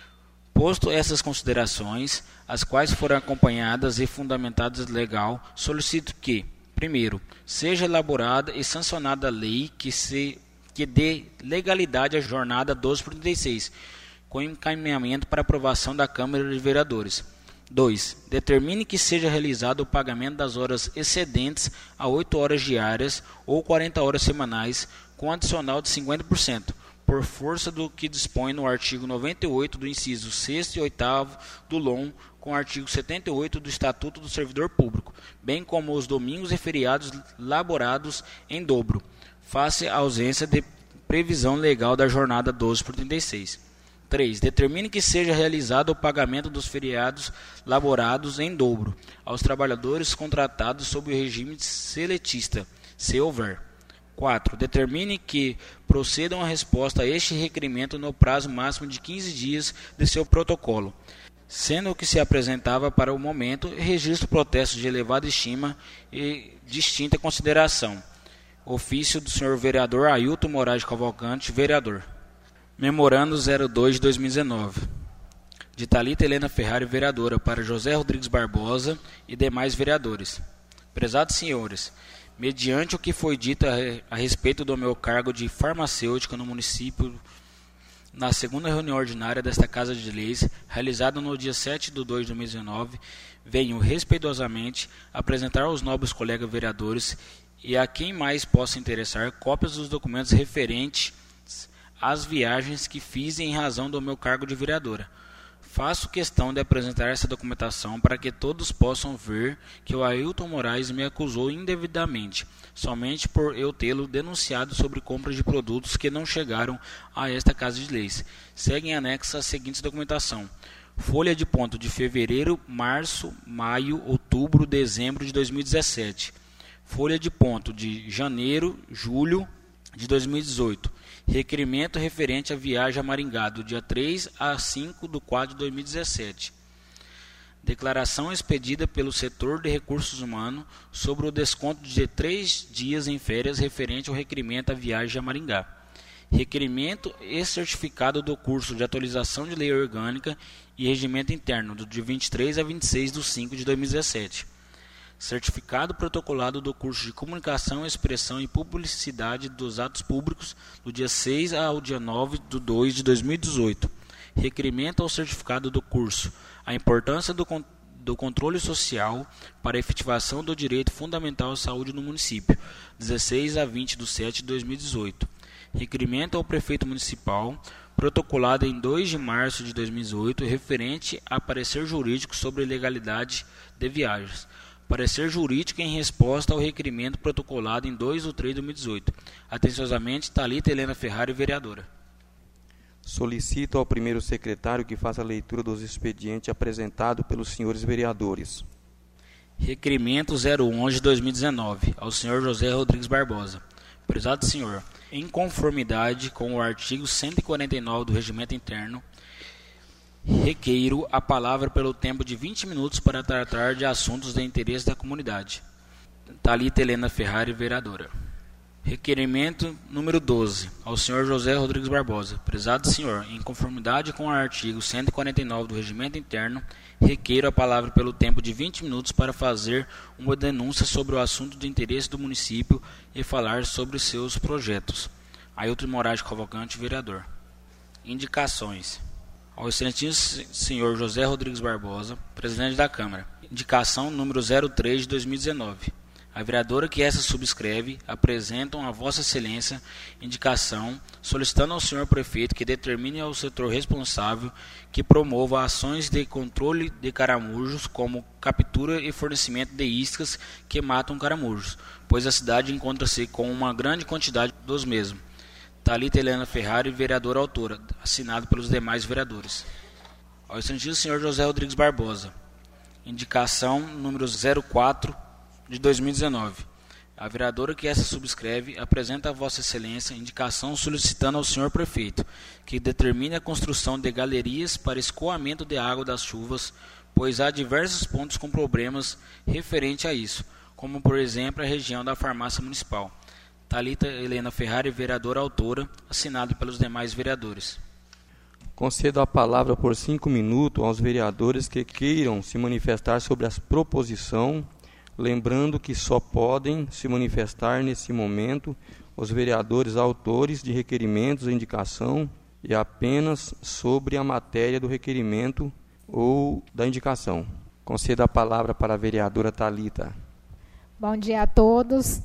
Posto essas considerações, as quais foram acompanhadas e fundamentadas legal, solicito que, primeiro, seja elaborada e sancionada a lei que dê legalidade à jornada 12 por 36, com encaminhamento para aprovação da Câmara de Vereadores. 2. Determine que seja realizado o pagamento das horas excedentes a 8 horas diárias ou 40 horas semanais, com adicional de 50%, por força do que dispõe no artigo 98 do inciso 6º e 8º do LOM, com o artigo 78 do Estatuto do Servidor Público, bem como os domingos e feriados laborados em dobro, face à ausência de previsão legal da jornada 12 por 36. 3. Determine que seja realizado o pagamento dos feriados laborados em dobro aos trabalhadores contratados sob o regime seletista, se houver. 4. Determine que procedam a resposta a este requerimento no prazo máximo de 15 dias de seu protocolo, sendo o que se apresentava para o momento registro protesto de elevada estima e distinta consideração, Ofício do senhor vereador Ailton Moraes Cavalcante, vereador. Memorando 02 de 2019. De Thalita Helena Ferrari, vereadora, para José Rodrigues Barbosa e demais vereadores. Prezados senhores, mediante o que foi dito a respeito do meu cargo de farmacêutica no município, na segunda reunião ordinária desta Casa de Leis, realizada no dia 7 de 2 de 2019, venho respeitosamente apresentar aos nobres colegas vereadores e a quem mais possa interessar cópias dos documentos referentes às viagens que fiz em razão do meu cargo de vereadora. Faço questão de apresentar essa documentação para que todos possam ver que o Ailton Moraes me acusou indevidamente, somente por eu tê-lo denunciado sobre compras de produtos que não chegaram a esta Casa de Leis. Seguem anexa a seguinte documentação: folha de ponto de fevereiro, março, maio, outubro, dezembro de 2017. Folha de ponto de janeiro, julho de 2018. Requerimento referente à viagem a Maringá, do dia 3 a 5 de 4 de 2017. Declaração expedida pelo setor de recursos humanos sobre o desconto de 3 dias em férias referente ao requerimento à viagem a Maringá. Requerimento e certificado do curso de atualização de lei orgânica e regimento interno, do dia 23 a 26 de 5 de 2017. Certificado protocolado do curso de Comunicação, Expressão e Publicidade dos Atos Públicos, do dia 6 ao dia 9 de 2 de 2018. Requerimento ao certificado do curso: a importância do controle social para a efetivação do direito fundamental à saúde no município, 16 a 20 de 7 de 2018. Requerimento ao prefeito municipal, protocolado em 2 de março de 2018, referente a parecer jurídico sobre legalidade de viagens. Parecer jurídico em resposta ao requerimento protocolado em 2 de 3 de 2018. Atenciosamente, Thalita Helena Ferrari, vereadora. Solicito ao primeiro secretário que faça a leitura dos expedientes apresentados pelos senhores vereadores. Requerimento 011 de 2019, ao senhor José Rodrigues Barbosa. Prezado senhor, em conformidade com o artigo 149 do Regimento Interno, requeiro a palavra pelo tempo de 20 minutos para tratar de assuntos de interesse da comunidade. Thalita Helena Ferrari, vereadora. Requerimento número 12, ao senhor José Rodrigues Barbosa. Prezado senhor, em conformidade com o artigo 149 do Regimento Interno, requeiro a palavra pelo tempo de 20 minutos para fazer uma denúncia sobre o assunto de interesse do município e falar sobre seus projetos. Ailton Moraes Cavalcante, vereador. Indicações. Ao excelentíssimo senhor José Rodrigues Barbosa, presidente da Câmara. Indicação número 03 de 2019. A vereadora que essa subscreve apresentam a Vossa Excelência indicação solicitando ao senhor prefeito que determine ao setor responsável que promova ações de controle de caramujos, como captura e fornecimento de iscas que matam caramujos, pois a cidade encontra-se com uma grande quantidade dos mesmos. Thalita Helena Ferrari, vereadora autora, assinado pelos demais vereadores. Ao excelentíssimo senhor José Rodrigues Barbosa, indicação número 04 de 2019. A vereadora que essa subscreve apresenta a Vossa Excelência indicação solicitando ao senhor prefeito que determine a construção de galerias para escoamento de água das chuvas, pois há diversos pontos com problemas referente a isso, como por exemplo a região da farmácia municipal. Thalita Helena Ferrari, vereadora autora, assinado pelos demais vereadores. Concedo a palavra por 5 minutos aos vereadores que queiram se manifestar sobre a proposição, lembrando que só podem se manifestar nesse momento os vereadores autores de requerimentos e indicação e apenas sobre a matéria do requerimento ou da indicação. Concedo a palavra para a vereadora Thalita. Bom dia a todos.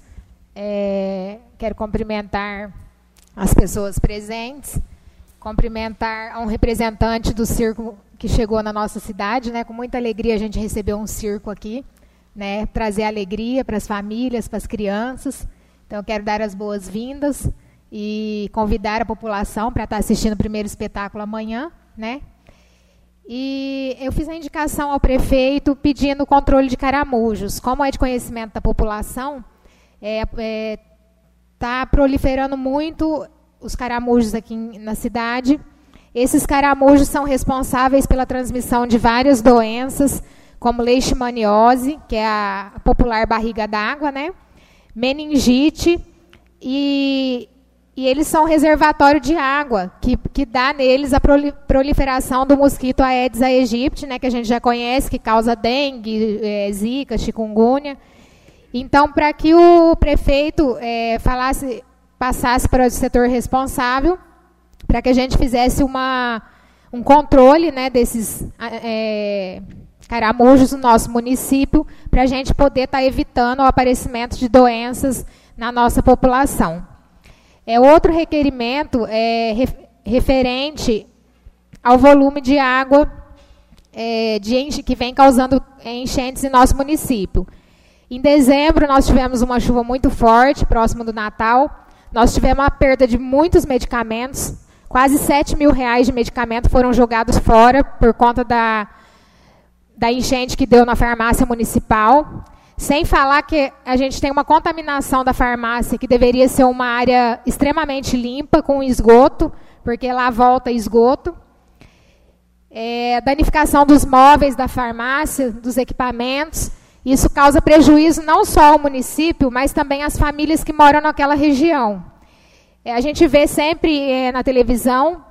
Quero cumprimentar as pessoas presentes, cumprimentar a um representante do circo que chegou na nossa cidade, né? Com muita alegria a gente recebeu um circo aqui, né? Trazer alegria para as famílias, para as crianças. Então eu quero dar as boas-vindas e convidar a população para estar assistindo o primeiro espetáculo amanhã, né? E eu fiz a indicação ao prefeito pedindo o controle de caramujos. Como é de conhecimento da população, está proliferando muito os caramujos aqui na cidade. Esses caramujos são responsáveis pela transmissão de várias doenças, como leishmaniose, que é a popular barriga d'água, né? Meningite, e eles são reservatório de água, que dá neles a proliferação do mosquito Aedes aegypti, né, que a gente já conhece, que causa dengue, zika, chikungunya. Então, para que o prefeito passasse para o setor responsável, para que a gente fizesse um controle, né, desses caramujos no nosso município, para a gente poder estar evitando o aparecimento de doenças na nossa população. Outro requerimento referente ao volume de água que vem causando enchentes em nosso município. Em dezembro, nós tivemos uma chuva muito forte, próximo do Natal. Nós tivemos uma perda de muitos medicamentos. Quase R$7 mil de medicamento foram jogados fora por conta da enchente que deu na farmácia municipal. Sem falar que a gente tem uma contaminação da farmácia, que deveria ser uma área extremamente limpa, com esgoto, porque lá volta esgoto. Danificação dos móveis da farmácia, dos equipamentos. Isso causa prejuízo não só ao município, mas também às famílias que moram naquela região. A gente vê sempre na televisão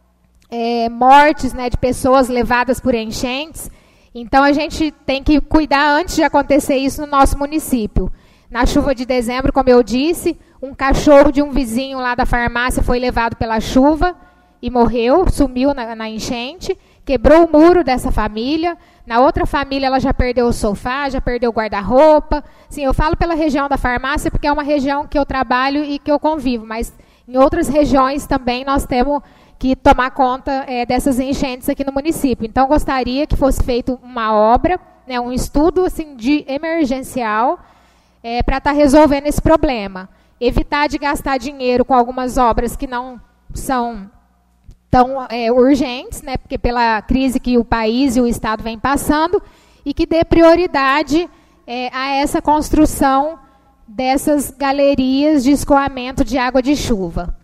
mortes, né, de pessoas levadas por enchentes. Então, a gente tem que cuidar antes de acontecer isso no nosso município. Na chuva de dezembro, como eu disse, um cachorro de um vizinho lá da farmácia foi levado pela chuva e morreu, sumiu na enchente, quebrou o muro dessa família. Na outra família, ela já perdeu o sofá, já perdeu o guarda-roupa. Sim, eu falo pela região da farmácia, porque é uma região que eu trabalho e que eu convivo, mas em outras regiões também nós temos que tomar conta dessas enchentes aqui no município. Então, gostaria que fosse feita uma obra, né, um estudo assim, de emergencial para estar resolvendo esse problema. Evitar de gastar dinheiro com algumas obras que não são tão urgentes, né, porque pela crise que o país e o Estado vem passando, e que dê prioridade a essa construção dessas galerias de escoamento de água de chuva.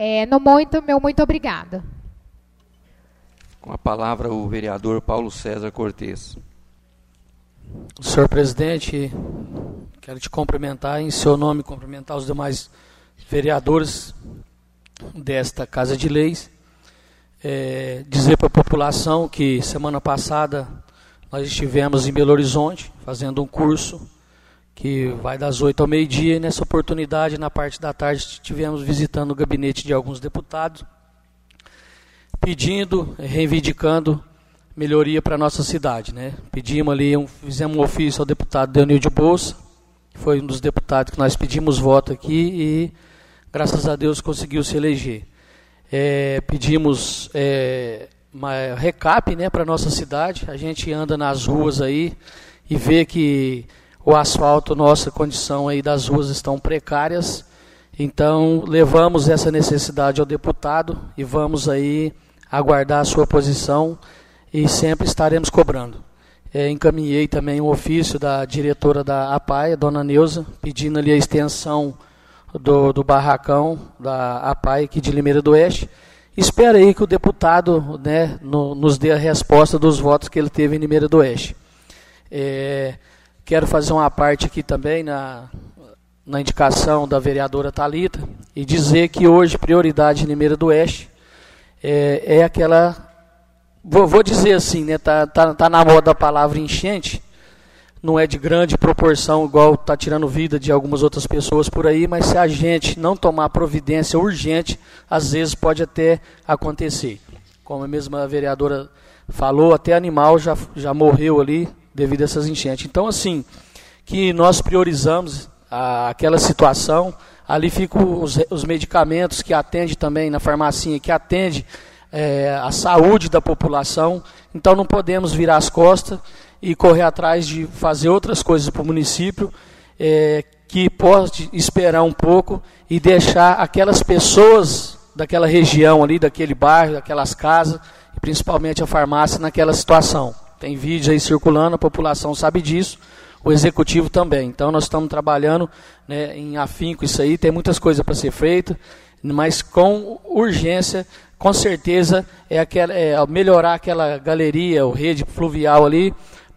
Muito obrigada. Com a palavra, o vereador Paulo César Cortes. Senhor presidente, quero te cumprimentar, em seu nome, cumprimentar os demais vereadores desta Casa de Leis. Dizer para a população que semana passada nós estivemos em Belo Horizonte fazendo um curso que vai das 8 ao meio-dia, e nessa oportunidade, na parte da tarde, estivemos visitando o gabinete de alguns deputados, pedindo, reivindicando melhoria para a nossa cidade, né? Fizemos um ofício ao deputado Deonildo Bolsa, que foi um dos deputados que nós pedimos voto aqui e, graças a Deus, conseguiu se eleger. Pedimos uma recap, né, para a nossa cidade. A gente anda nas ruas aí e vê que o asfalto, nossa condição aí das ruas estão precárias. Então, levamos essa necessidade ao deputado e vamos aí aguardar a sua posição e sempre estaremos cobrando. Encaminhei também um ofício da diretora da APAE, a dona Neuza, pedindo ali a extensão do barracão da APAE aqui de Limeira do Oeste. Espero aí que o deputado, né, nos dê a resposta dos votos que ele teve em Limeira do Oeste. Quero fazer uma parte aqui também na indicação da vereadora Thalita e dizer que hoje prioridade em Limeira do Oeste é aquela, vou dizer assim, né, tá na moda a palavra enchente. Não é de grande proporção, igual está tirando vida de algumas outras pessoas por aí, mas se a gente não tomar providência urgente, às vezes pode até acontecer. Como a mesma vereadora falou, até animal já morreu ali devido a essas enchentes. Então, assim, que nós priorizamos aquela situação, ali ficam os medicamentos que atende também na farmacinha, que atende a saúde da população. Então, não podemos virar as costas e correr atrás de fazer outras coisas para o município, que pode esperar um pouco e deixar aquelas pessoas daquela região ali, daquele bairro, daquelas casas, e principalmente a farmácia, naquela situação. Tem vídeo aí circulando, a população sabe disso, o executivo também. Então, nós estamos trabalhando, né, em afinco isso aí, tem muitas coisas para ser feito, mas com urgência, com certeza, melhorar aquela galeria, o rede fluvial ali,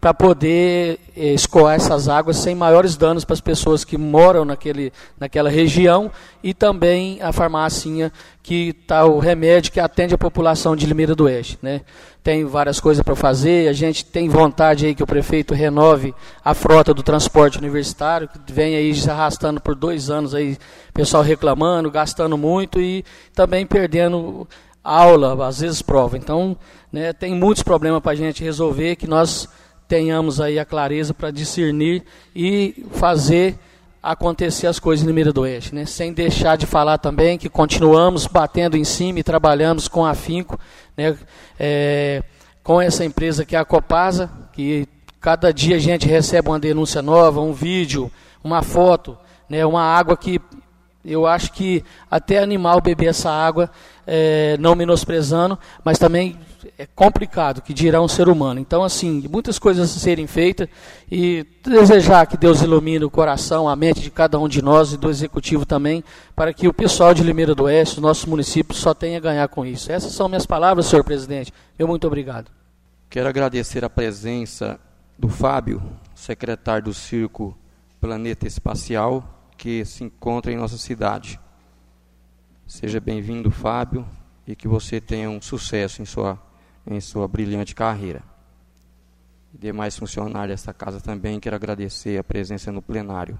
para poder escoar essas águas sem maiores danos para as pessoas que moram naquela região, e também a farmácia que está o remédio que atende a população de Limeira do Oeste, né? Tem várias coisas para fazer, a gente tem vontade aí que o prefeito renove a frota do transporte universitário, que vem aí se arrastando por 2 anos, aí, pessoal reclamando, gastando muito e também perdendo aula, às vezes prova. Então, né, tem muitos problemas para a gente resolver, que nós tenhamos aí a clareza para discernir e fazer acontecer as coisas em Limeira do Oeste, né? Sem deixar de falar também que continuamos batendo em cima e trabalhamos com afinco, né? Com essa empresa que é a Copasa, que cada dia a gente recebe uma denúncia nova, um vídeo, uma foto, né? Uma água que eu acho que até animal beber essa água, não menosprezando, mas também é complicado, que dirá um ser humano. Então, assim, muitas coisas a serem feitas, e desejar que Deus ilumine o coração, a mente de cada um de nós e do Executivo também, para que o pessoal de Limeira do Oeste, os nossos municípios, só tenha a ganhar com isso. Essas são minhas palavras, senhor presidente. Meu muito obrigado. Quero agradecer a presença do Fábio, secretário do Circo Planeta Espacial, que se encontra em nossa cidade. Seja bem-vindo, Fábio, e que você tenha um sucesso em sua brilhante carreira. E demais funcionários desta casa também, quero agradecer a presença no plenário.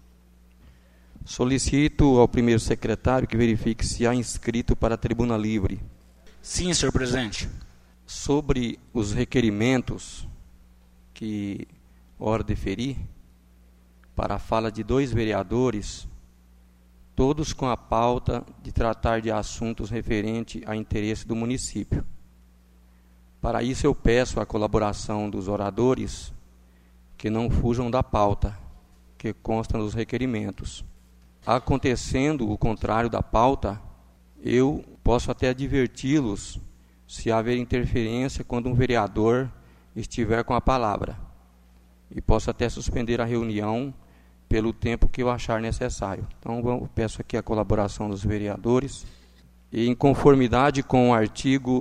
Solicito ao primeiro secretário que verifique se há inscrito para a tribuna livre. Sim, senhor presidente. Sobre os requerimentos que ora deferir, para a fala de 2 vereadores, todos com a pauta de tratar de assuntos referentes a interesse do município. Para isso eu peço a colaboração dos oradores que não fujam da pauta, que consta nos requerimentos. Acontecendo o contrário da pauta, eu posso até adverti-los se haver interferência quando um vereador estiver com a palavra. E posso até suspender a reunião pelo tempo que eu achar necessário. Então, eu peço aqui a colaboração dos vereadores. E, em conformidade com o artigo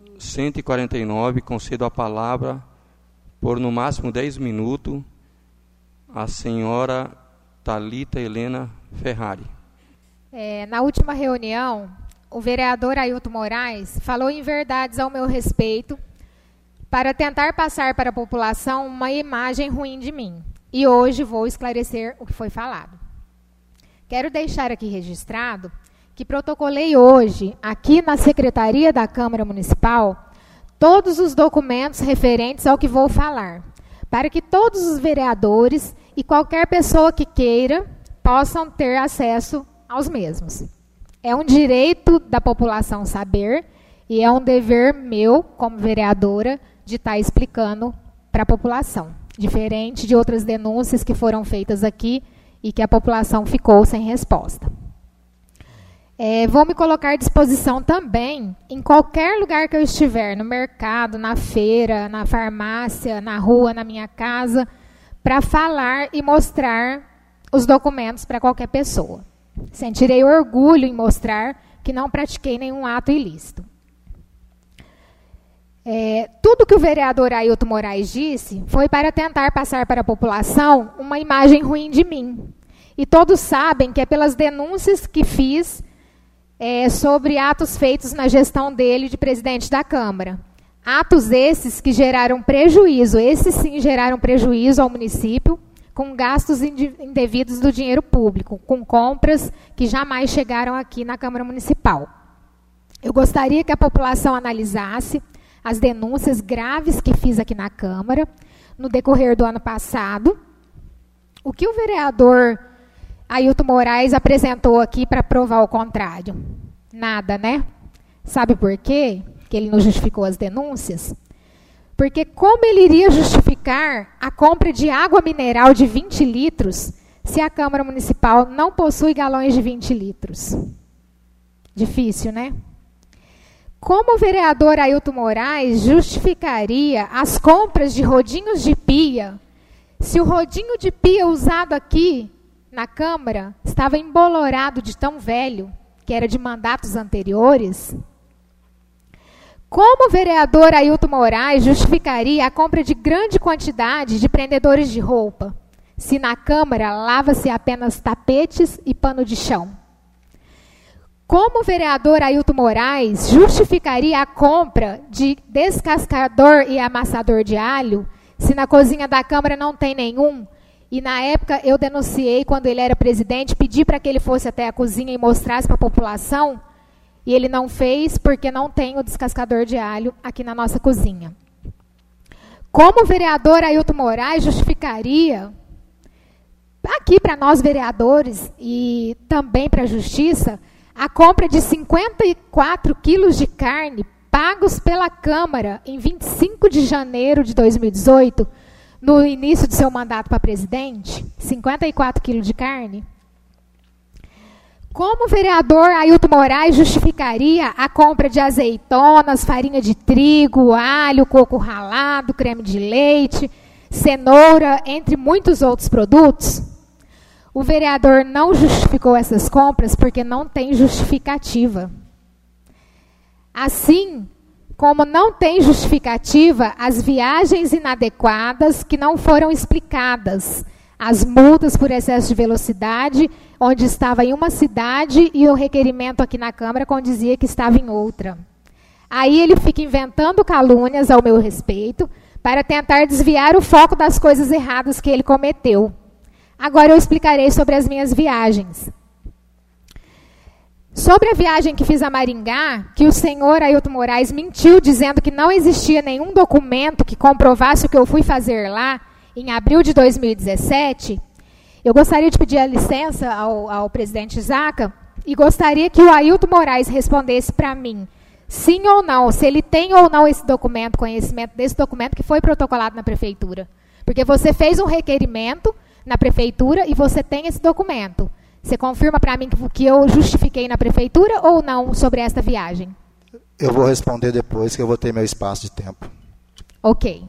149, concedo a palavra por, no máximo, 10 minutos, à senhora Thalita Helena Ferrari. Na última reunião, o vereador Ailton Moraes falou inverdades ao meu respeito para tentar passar para a população uma imagem ruim de mim. E hoje vou esclarecer o que foi falado. Quero deixar aqui registrado que protocolei hoje, aqui na Secretaria da Câmara Municipal, todos os documentos referentes ao que vou falar, para que todos os vereadores e qualquer pessoa que queira possam ter acesso aos mesmos. É um direito da população saber e é um dever meu, como vereadora, de estar explicando para a população, diferente de outras denúncias que foram feitas aqui e que a população ficou sem resposta. Vou me colocar à disposição também, em qualquer lugar que eu estiver, no mercado, na feira, na farmácia, na rua, na minha casa, para falar e mostrar os documentos para qualquer pessoa. Sentirei orgulho em mostrar que não pratiquei nenhum ato ilícito. Tudo que o vereador Ailton Moraes disse foi para tentar passar para a população uma imagem ruim de mim. E todos sabem que é pelas denúncias que fiz sobre atos feitos na gestão dele de presidente da Câmara. Atos esses que geraram prejuízo, esses sim geraram prejuízo ao município, com gastos indevidos do dinheiro público, com compras que jamais chegaram aqui na Câmara Municipal. Eu gostaria que a população analisasse as denúncias graves que fiz aqui na Câmara, no decorrer do ano passado. O que o vereador Ailton Moraes apresentou aqui para provar o contrário? Nada, né? Sabe por quê que ele não justificou as denúncias? Porque como ele iria justificar a compra de água mineral de 20 litros se a Câmara Municipal não possui galões de 20 litros? Difícil, né? Como o vereador Ailton Moraes justificaria as compras de rodinhos de pia se o rodinho de pia usado aqui na Câmara estava embolorado de tão velho, que era de mandatos anteriores? Como o vereador Ailton Moraes justificaria a compra de grande quantidade de prendedores de roupa, se na Câmara lava-se apenas tapetes e pano de chão? Como o vereador Ailton Moraes justificaria a compra de descascador e amassador de alho, se na cozinha da Câmara não tem nenhum? E na época eu denunciei, quando ele era presidente, pedi para que ele fosse até a cozinha e mostrasse para a população, e ele não fez porque não tem o descascador de alho aqui na nossa cozinha. Como o vereador Ailton Moraes justificaria, aqui para nós vereadores e também para a Justiça, a compra de 54 quilos de carne pagos pela Câmara em 25 de janeiro de 2018, no início do seu mandato para presidente? 54 quilos de carne? Como o vereador Ailton Moraes justificaria a compra de azeitonas, farinha de trigo, alho, coco ralado, creme de leite, cenoura, entre muitos outros produtos? O vereador não justificou essas compras porque não tem justificativa. Assim como não tem justificativa as viagens inadequadas que não foram explicadas, as multas por excesso de velocidade, onde estava em uma cidade e o requerimento aqui na Câmara condizia que estava em outra. Aí ele fica inventando calúnias ao meu respeito para tentar desviar o foco das coisas erradas que ele cometeu. Agora eu explicarei sobre as minhas viagens. Sobre a viagem que fiz a Maringá, que o senhor Ailton Moraes mentiu dizendo que não existia nenhum documento que comprovasse o que eu fui fazer lá, em abril de 2017, eu gostaria de pedir a licença ao presidente Zaca e gostaria que o Ailton Moraes respondesse para mim, sim ou não, se ele tem ou não esse documento, conhecimento desse documento que foi protocolado na prefeitura. Porque você fez um requerimento na prefeitura e você tem esse documento. Você confirma para mim que eu justifiquei na prefeitura ou não sobre esta viagem? Eu vou responder depois, que eu vou ter meu espaço de tempo. Ok.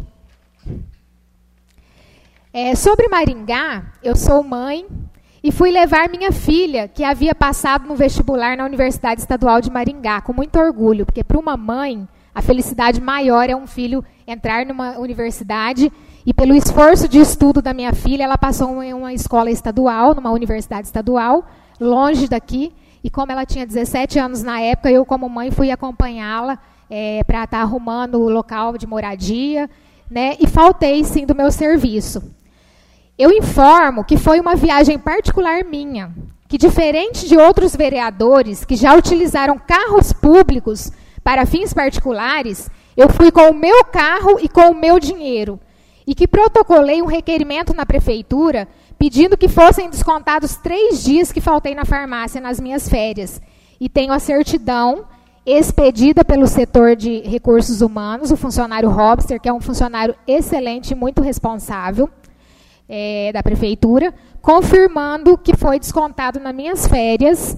Sobre Maringá, eu sou mãe e fui levar minha filha, que havia passado no vestibular na Universidade Estadual de Maringá, com muito orgulho, porque para uma mãe, a felicidade maior é um filho entrar numa universidade, e pelo esforço de estudo da minha filha, ela passou em uma escola estadual, numa universidade estadual, longe daqui, e como ela tinha 17 anos na época, eu como mãe fui acompanhá-la para estar arrumando o local de moradia, né, e faltei sim do meu serviço. Eu informo que foi uma viagem particular minha, que diferente de outros vereadores que já utilizaram carros públicos para fins particulares, eu fui com o meu carro e com o meu dinheiro, e que protocolei um requerimento na prefeitura pedindo que fossem descontados 3 dias que faltei na farmácia nas minhas férias. E tenho a certidão expedida pelo setor de recursos humanos, o funcionário Robster, que é um funcionário excelente e muito responsável, da prefeitura, confirmando que foi descontado nas minhas férias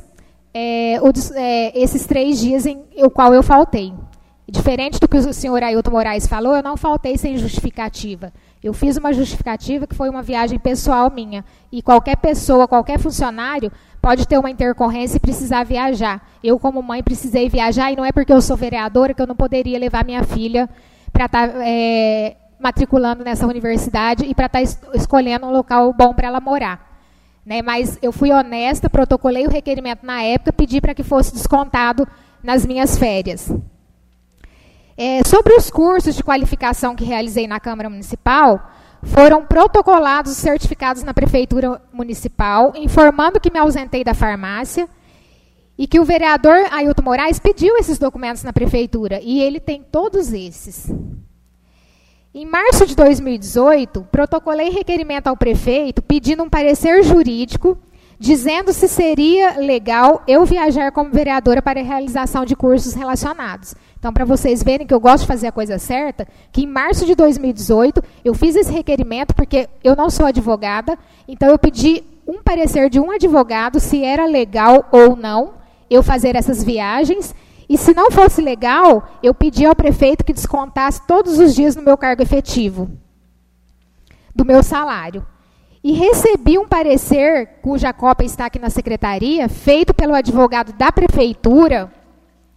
esses 3 dias em o qual eu faltei. Diferente do que o senhor Ailton Moraes falou, eu não faltei sem justificativa. Eu fiz uma justificativa que foi uma viagem pessoal minha. E qualquer pessoa, qualquer funcionário, pode ter uma intercorrência e precisar viajar. Eu, como mãe, precisei viajar, e não é porque eu sou vereadora que eu não poderia levar minha filha para estar matriculando nessa universidade e para estar escolhendo um local bom para ela morar. Né? Mas eu fui honesta, protocolei o requerimento na época, pedi para que fosse descontado nas minhas férias. Sobre os cursos de qualificação que realizei na Câmara Municipal, foram protocolados os certificados na Prefeitura Municipal, informando que me ausentei da farmácia e que o vereador Ailton Moraes pediu esses documentos na Prefeitura, e ele tem todos esses. Em março de 2018, protocolei requerimento ao prefeito pedindo um parecer jurídico, dizendo se seria legal eu viajar como vereadora para a realização de cursos relacionados. Então, para vocês verem que eu gosto de fazer a coisa certa, que em março de 2018, eu fiz esse requerimento porque eu não sou advogada, então eu pedi um parecer de um advogado se era legal ou não eu fazer essas viagens, e se não fosse legal, eu pedi ao prefeito que descontasse todos os dias no meu cargo efetivo, do meu salário. E recebi um parecer, cuja cópia está aqui na secretaria, feito pelo advogado da prefeitura,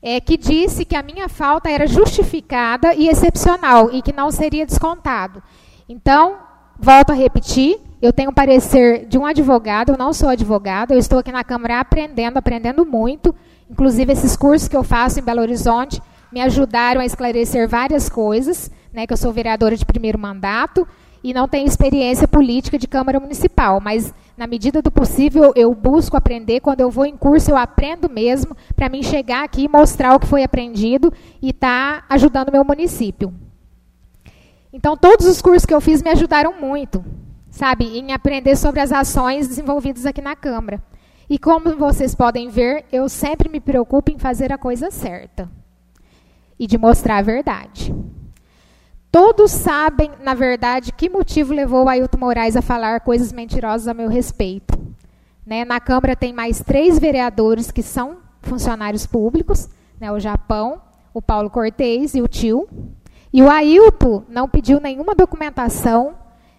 que disse que a minha falta era justificada e excepcional e que não seria descontado. Então, volto a repetir, eu tenho um parecer de um advogado, eu não sou advogado, eu estou aqui na Câmara aprendendo muito, inclusive esses cursos que eu faço em Belo Horizonte me ajudaram a esclarecer várias coisas, né, que eu sou vereadora de primeiro mandato e não tenho experiência política de Câmara Municipal, mas na medida do possível eu busco aprender, quando eu vou em curso eu aprendo mesmo, para mim chegar aqui e mostrar o que foi aprendido e estar ajudando o meu município. Então todos os cursos que eu fiz me ajudaram muito, sabe, em aprender sobre as ações desenvolvidas aqui na Câmara. E como vocês podem ver, eu sempre me preocupo em fazer a coisa certa e de mostrar a verdade. Todos sabem, na verdade, que motivo levou o Ailton Moraes a falar coisas mentirosas a meu respeito. Né? Na Câmara tem mais 3 vereadores que são funcionários públicos, né? O Japão, o Paulo Cortez e o Tio. E o Ailton não pediu nenhuma documentação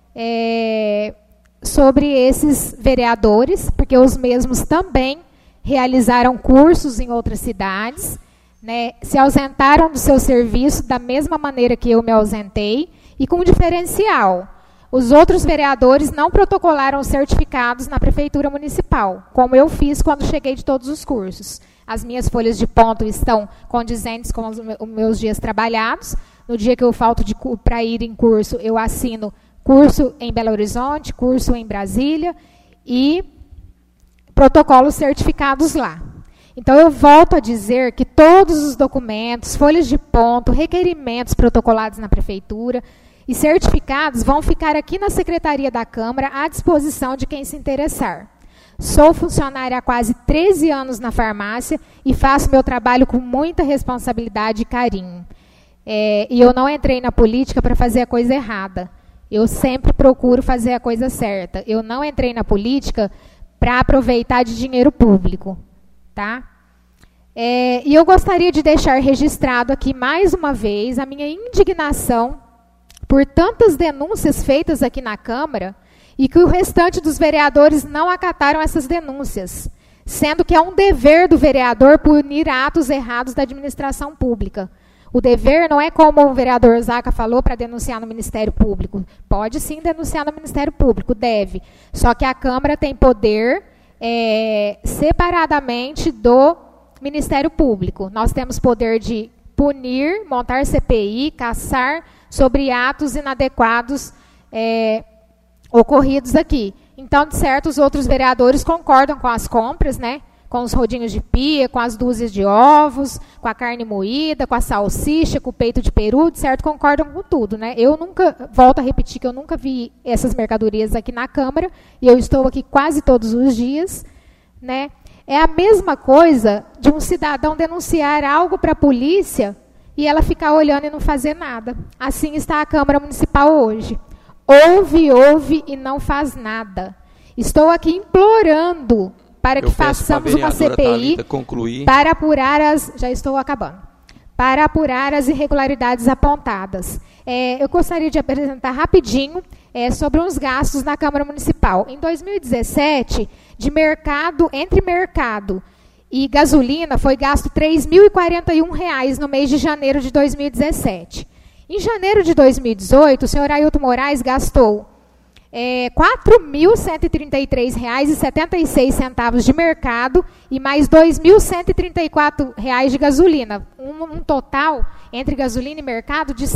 sobre esses vereadores, porque os mesmos também realizaram cursos em outras cidades, né, se ausentaram do seu serviço da mesma maneira que eu me ausentei, e com um diferencial. Os outros vereadores não protocolaram os certificados na Prefeitura Municipal, como eu fiz quando cheguei de todos os cursos. As minhas folhas de ponto estão condizentes com os meus dias trabalhados. No dia que eu falto para ir em curso, eu assino curso em Belo Horizonte, curso em Brasília e protocolos certificados lá. Então, eu volto a dizer que todos os documentos, folhas de ponto, requerimentos protocolados na Prefeitura e certificados vão ficar aqui na Secretaria da Câmara à disposição de quem se interessar. Sou funcionária há quase 13 anos na farmácia e faço meu trabalho com muita responsabilidade e carinho. E eu não entrei na política para fazer a coisa errada. Eu sempre procuro fazer a coisa certa. Eu não entrei na política para aproveitar de dinheiro público. Tá? E eu gostaria de deixar registrado aqui mais uma vez a minha indignação por tantas denúncias feitas aqui na Câmara e que o restante dos vereadores não acataram essas denúncias, sendo que é um dever do vereador punir atos errados da administração pública. O dever não é como o vereador Zaca falou para denunciar no Ministério Público. Pode sim denunciar no Ministério Público, deve. Só que a Câmara tem poder separadamente do Ministério Público. Nós temos poder de punir, montar CPI, caçar sobre atos inadequados ocorridos aqui. Então, de certo, os outros vereadores concordam com as compras, né? Com os rodinhos de pia, com as dúzias de ovos, com a carne moída, com a salsicha, com o peito de peru, de certo, concordam com tudo, né? Eu nunca, volto a repetir que eu nunca vi essas mercadorias aqui na Câmara, e eu estou aqui quase todos os dias, né? É a mesma coisa de um cidadão denunciar algo para a polícia e ela ficar olhando e não fazer nada. Assim está a Câmara Municipal hoje. Ouve e não faz nada. Estou aqui implorando para que façamos uma CPI para apurar para apurar as irregularidades apontadas. Eu gostaria de apresentar rapidinho sobre uns gastos na Câmara Municipal. Em 2017, entre mercado e gasolina, foi gasto R$ 3.041 no mês de janeiro de 2017. Em janeiro de 2018, o senhor Ailton Moraes gastou R$ 4.133,76 de mercado e mais R$ 2.134 de gasolina. Um total, entre gasolina e mercado, de R$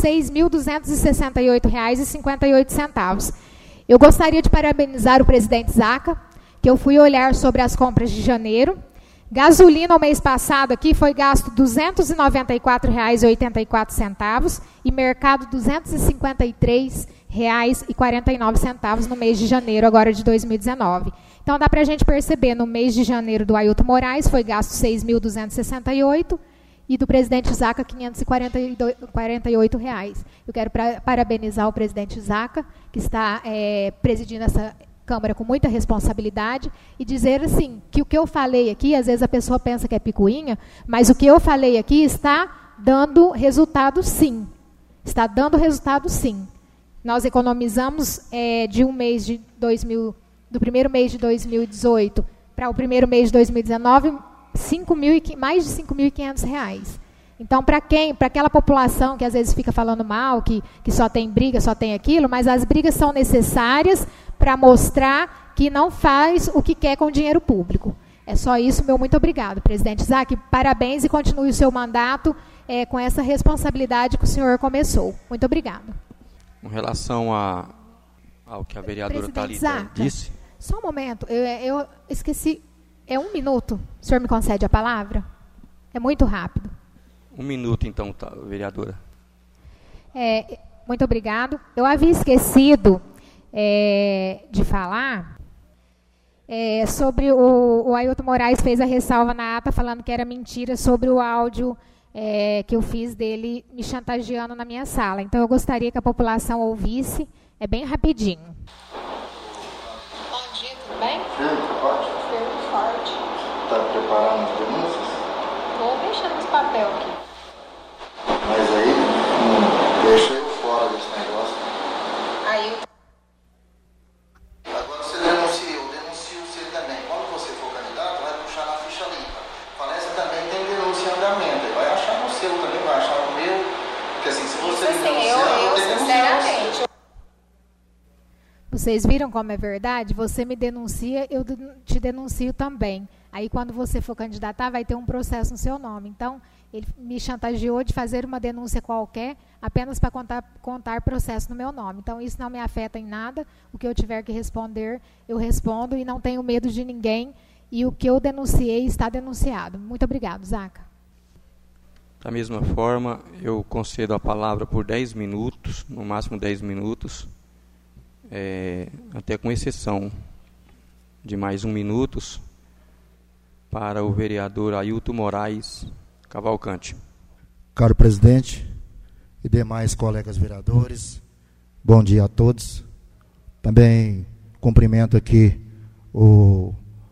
6.268,58. Eu gostaria de parabenizar o presidente Zaca, que eu fui olhar sobre as compras de janeiro. Gasolina, o mês passado, aqui foi gasto R$ 294,84 e mercado R$ 253,49 no mês de janeiro, agora de 2019. Então, dá para a gente perceber, no mês de janeiro do Ailton Moraes, foi gasto R$ 6.268 e do presidente Zaca, R$ 548. Eu quero parabenizar o presidente Zaca, que está presidindo essa Câmara com muita responsabilidade, e dizer assim, que o que eu falei aqui, às vezes a pessoa pensa que é picuinha, mas o que eu falei aqui está dando resultado sim. Está dando resultado sim. Nós economizamos do primeiro mês de 2018 para o primeiro mês de 2019, mais de R$5.500. Então, para aquela população que às vezes fica falando mal, que só tem briga, só tem aquilo, mas as brigas são necessárias para mostrar que não faz o que quer com o dinheiro público. É só isso, meu muito obrigado. Presidente Isaac, parabéns e continue o seu mandato com essa responsabilidade que o senhor começou. Muito obrigado. Com relação ao que a vereadora Thalita disse... Só um momento, eu esqueci. É 1 minuto? O senhor me concede a palavra? É muito rápido. 1 minuto, então, vereadora. Muito obrigado. Eu havia esquecido de falar sobre o Ailton Moraes fez a ressalva na ata falando que era mentira sobre o áudio que eu fiz dele me chantageando na minha sala. Então, eu gostaria que a população ouvisse. É bem rapidinho. Bom dia, tudo bem? Firme, forte? Firme, forte. Está preparando as denúncias? Estou mexendo nos papéis aqui. Mas aí, deixa eu fora desse negócio. Agora você denuncia, eu denuncio você também. Quando você for candidato, vai puxar na ficha limpa. Falência também tem denúncia em andamento. Ele vai achar no seu também, vai achar no meu. Porque assim, se você me denunciar, eu tenho sinceramente. Vocês viram como é verdade? Você me denuncia, eu te denuncio também. Aí, quando você for candidatar, vai ter um processo no seu nome. Então, ele me chantageou de fazer uma denúncia qualquer, apenas para contar processo no meu nome. Então, isso não me afeta em nada. O que eu tiver que responder, eu respondo e não tenho medo de ninguém. E o que eu denunciei está denunciado. Muito obrigado, Zaca. Da mesma forma, eu concedo a palavra por 10 minutos, no máximo 10 minutos, até com exceção de mais 1 minuto, para o vereador Ailton Moraes Cavalcante. Caro presidente e demais colegas vereadores, bom dia a todos. Também cumprimento aqui o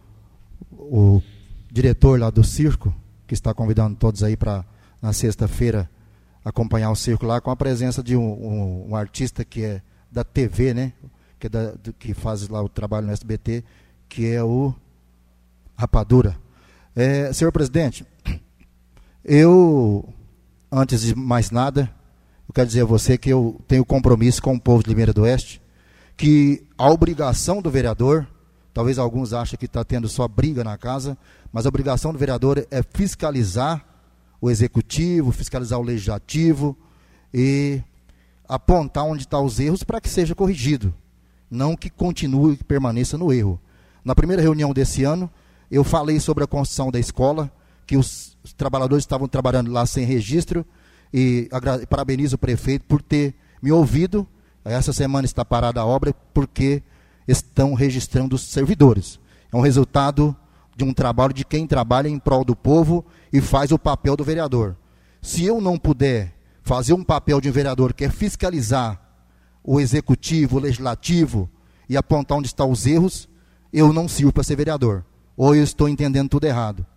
diretor lá do circo, que está convidando todos aí para, na sexta-feira, acompanhar o circo lá, com a presença de um artista que é da TV, né? Que faz lá o trabalho no SBT, que é o Rapadura. Senhor presidente, eu, antes de mais nada, eu quero dizer a você que eu tenho compromisso com o povo de Limeira do Oeste, que a obrigação do vereador, talvez alguns achem que está tendo só briga na casa, mas a obrigação do vereador é fiscalizar o executivo, fiscalizar o legislativo e apontar onde estão os erros para que seja corrigido, não que continue, que permaneça no erro. Na primeira reunião desse ano, eu falei sobre a construção da escola, que os trabalhadores estavam trabalhando lá sem registro, e parabenizo o prefeito por ter me ouvido. Essa semana está parada a obra porque estão registrando os servidores. É um resultado de um trabalho de quem trabalha em prol do povo e faz o papel do vereador. Se eu não puder fazer um papel de um vereador que é fiscalizar o executivo, o legislativo e apontar onde estão os erros, eu não sirvo para ser vereador. Ou eu estou entendendo tudo errado.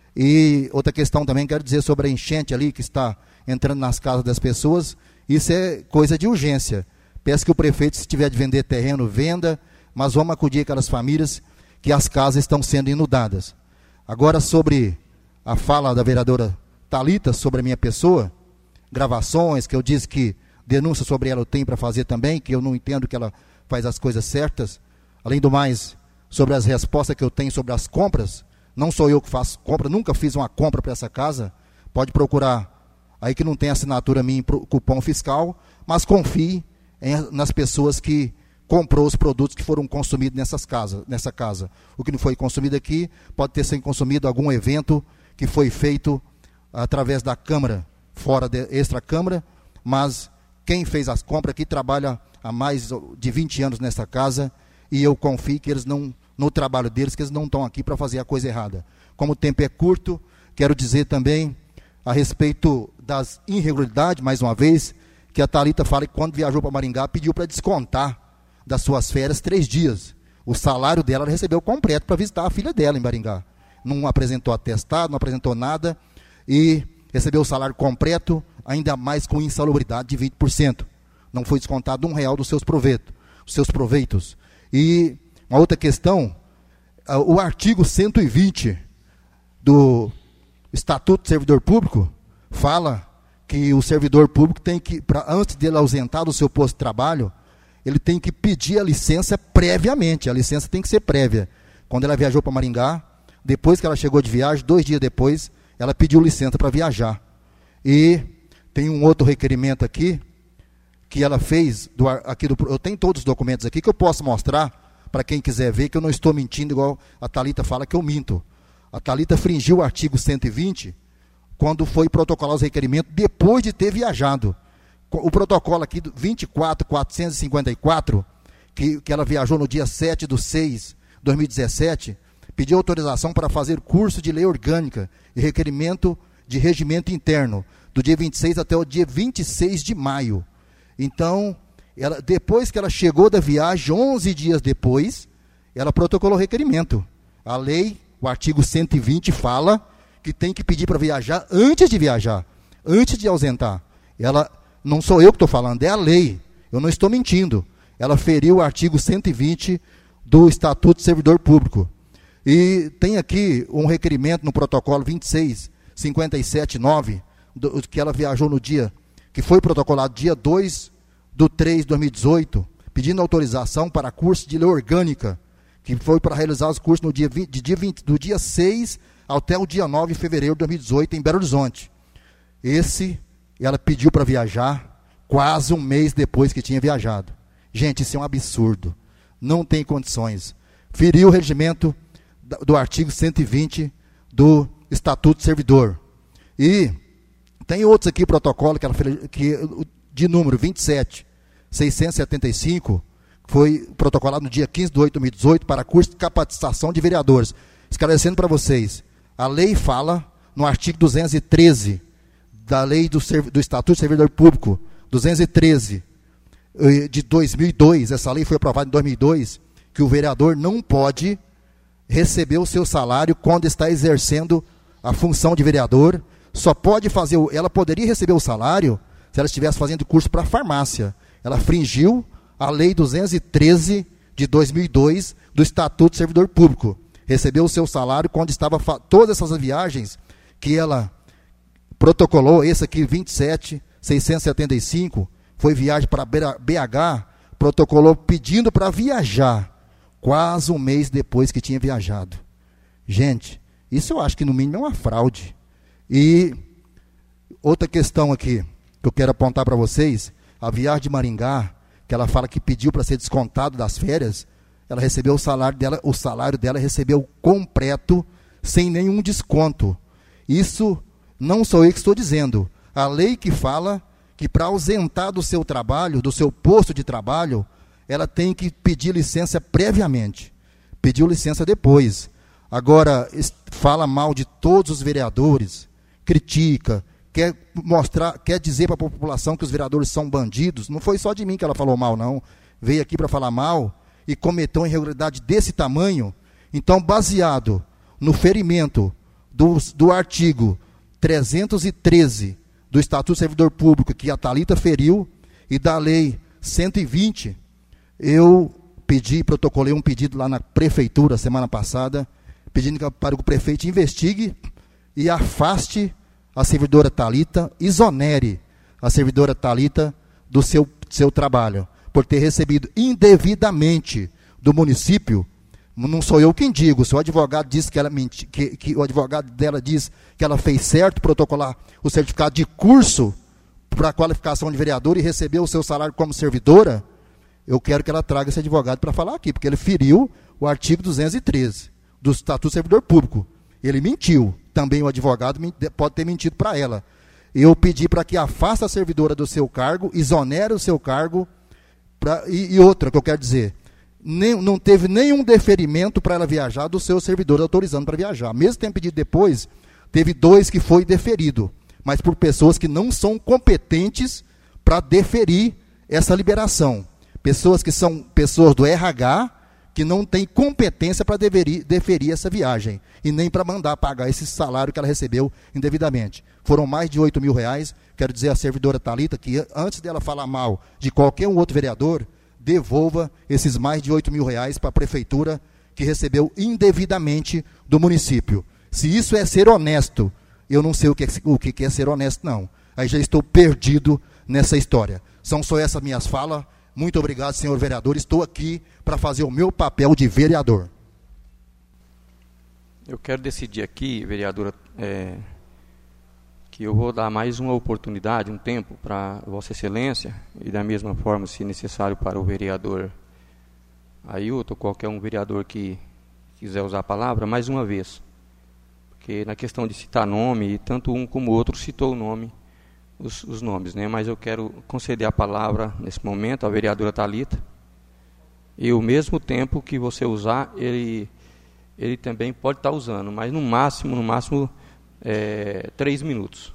E outra questão também, quero dizer sobre a enchente ali, que está entrando nas casas das pessoas, isso é coisa de urgência. Peço que o prefeito, se tiver de vender terreno, venda, mas vamos acudir aquelas famílias que as casas estão sendo inundadas. Agora, sobre a fala da vereadora Thalita, sobre a minha pessoa, gravações, que eu disse que denúncia sobre ela eu tenho para fazer também, que eu não entendo que ela faz as coisas certas. Além do mais, sobre as respostas que eu tenho sobre as compras, não sou eu que faço compra, nunca fiz uma compra para essa casa, pode procurar aí que não tem assinatura minha em cupom fiscal, mas confie nas pessoas que comprou os produtos que foram consumidos nessa casa. O que não foi consumido aqui, pode ter sido consumido algum evento que foi feito através da Câmara, fora de extra-Câmara, mas quem fez as compras aqui trabalha há mais de 20 anos nessa casa, e eu confio que eles não, no trabalho deles, que eles não estão aqui para fazer a coisa errada. Como o tempo é curto, quero dizer também a respeito das irregularidades, mais uma vez, que a Thalita fala que quando viajou para Maringá, pediu para descontar das suas férias 3 dias. O salário dela ela recebeu completo para visitar a filha dela em Maringá. Não apresentou atestado, não apresentou nada, e recebeu o salário completo, ainda mais com insalubridade de 20%. Não foi descontado R$1 dos seus proveitos. E uma outra questão, o artigo 120 do Estatuto do Servidor Público fala que o servidor público tem que, antes de ele ausentar do seu posto de trabalho, ele tem que pedir a licença previamente. A licença tem que ser prévia. Quando ela viajou para Maringá, depois que ela chegou de viagem, 2 dias depois, ela pediu licença para viajar. E tem um outro requerimento aqui, que ela fez, eu tenho todos os documentos aqui, que eu posso mostrar para quem quiser ver, que eu não estou mentindo, igual a Thalita fala que eu minto. A Thalita infringiu o artigo 120, quando foi protocolar os requerimentos, depois de ter viajado. O protocolo aqui, 24.454, que ela viajou no dia 7/6/2017, pediu autorização para fazer curso de lei orgânica e requerimento de regimento interno, do dia 26 até o dia 26 de maio. Então, depois que ela chegou da viagem, 11 dias depois, ela protocolou o requerimento. A lei, o artigo 120, fala que tem que pedir para viajar antes de viajar, antes de ausentar. Não sou eu que estou falando, é a lei. Eu não estou mentindo. Ela feriu o artigo 120 do Estatuto do Servidor Público. E tem aqui um requerimento no protocolo 26.57.9, que ela viajou no dia, que foi protocolado dia 2/3/2018, pedindo autorização para curso de lei orgânica, que foi para realizar os cursos no dia 20, do dia 6 até o dia 9 de fevereiro de 2018, em Belo Horizonte. Ela pediu para viajar quase um mês depois que tinha viajado. Gente, isso é um absurdo. Não tem condições. Feriu o regimento do artigo 120 do Estatuto do Servidor. E tem outros aqui, protocolo, de número 27.675, foi protocolado no dia 15/8/2018 para curso de capacitação de vereadores. Esclarecendo para vocês, a lei fala, no artigo 213 da lei do Estatuto do Servidor Público, 213 de 2002, essa lei foi aprovada em 2002, que o vereador não pode receber o seu salário quando está exercendo a função de vereador. Só pode fazer, ela poderia receber o salário se ela estivesse fazendo curso para farmácia. Ela infringiu a lei 213 de 2002 do Estatuto do Servidor Público. Recebeu o seu salário quando estava todas essas viagens que ela protocolou. Esse aqui, 27.675, foi viagem para BH, protocolou pedindo para viajar quase um mês depois que tinha viajado. Gente, isso eu acho que no mínimo é uma fraude. E outra questão aqui que eu quero apontar para vocês, a viagem de Maringá, que ela fala que pediu para ser descontado das férias, ela recebeu o salário dela recebeu completo, sem nenhum desconto. Isso não sou eu que estou dizendo. A lei que fala que para ausentar do seu trabalho, do seu posto de trabalho, ela tem que pedir licença previamente. Pediu licença depois. Agora, fala mal de todos os vereadores, critica, quer dizer para a população que os vereadores são bandidos. Não foi só de mim que ela falou mal, não. Veio aqui para falar mal e cometeu uma irregularidade desse tamanho. Então, baseado no ferimento do artigo 313 do Estatuto do Servidor Público, que a Thalita feriu, e da lei 120, eu protocolei um pedido lá na prefeitura semana passada, pedindo para que o prefeito investigue e afaste a servidora Thalita, exonere a servidora Thalita do seu trabalho, por ter recebido indevidamente do município. Não sou eu quem digo, se o advogado diz que o advogado dela diz que ela fez certo protocolar o certificado de curso para a qualificação de vereador e recebeu o seu salário como servidora, eu quero que ela traga esse advogado para falar aqui, porque ele feriu o artigo 213 do Estatuto do Servidor Público. Ele mentiu. Também o advogado pode ter mentido para ela. Eu pedi para que afaste a servidora do seu cargo, exonere o seu cargo, e outra que eu quero dizer, não teve nenhum deferimento para ela viajar do seu servidor autorizando para viajar. Mesmo tendo pedido depois, teve 2 que foi deferido, mas por pessoas que não são competentes para deferir essa liberação. Pessoas que são pessoas do RH, que não têm competência para deferir essa viagem, e nem para mandar pagar esse salário que ela recebeu indevidamente. Foram mais de R$8.000, quero dizer à servidora Thalita, que antes dela falar mal de qualquer outro vereador, devolva esses mais de R$8.000 para a prefeitura, que recebeu indevidamente do município. Se isso é ser honesto, eu não sei o que é ser honesto, não. Aí já estou perdido nessa história. São só essas minhas falas. Muito obrigado, senhor vereador. Estou aqui para fazer o meu papel de vereador. Eu quero decidir aqui, vereadora, que eu vou dar mais uma oportunidade, um tempo para Vossa Excelência, e da mesma forma, se necessário, para o vereador Ailton, qualquer um vereador que quiser usar a palavra, mais uma vez. Porque na questão de citar nome, tanto um como o outro citou o nome, os nomes, né? Mas eu quero conceder a palavra nesse momento à vereadora Thalita, e o mesmo tempo que você usar, ele também pode estar usando, mas no máximo 3 minutos.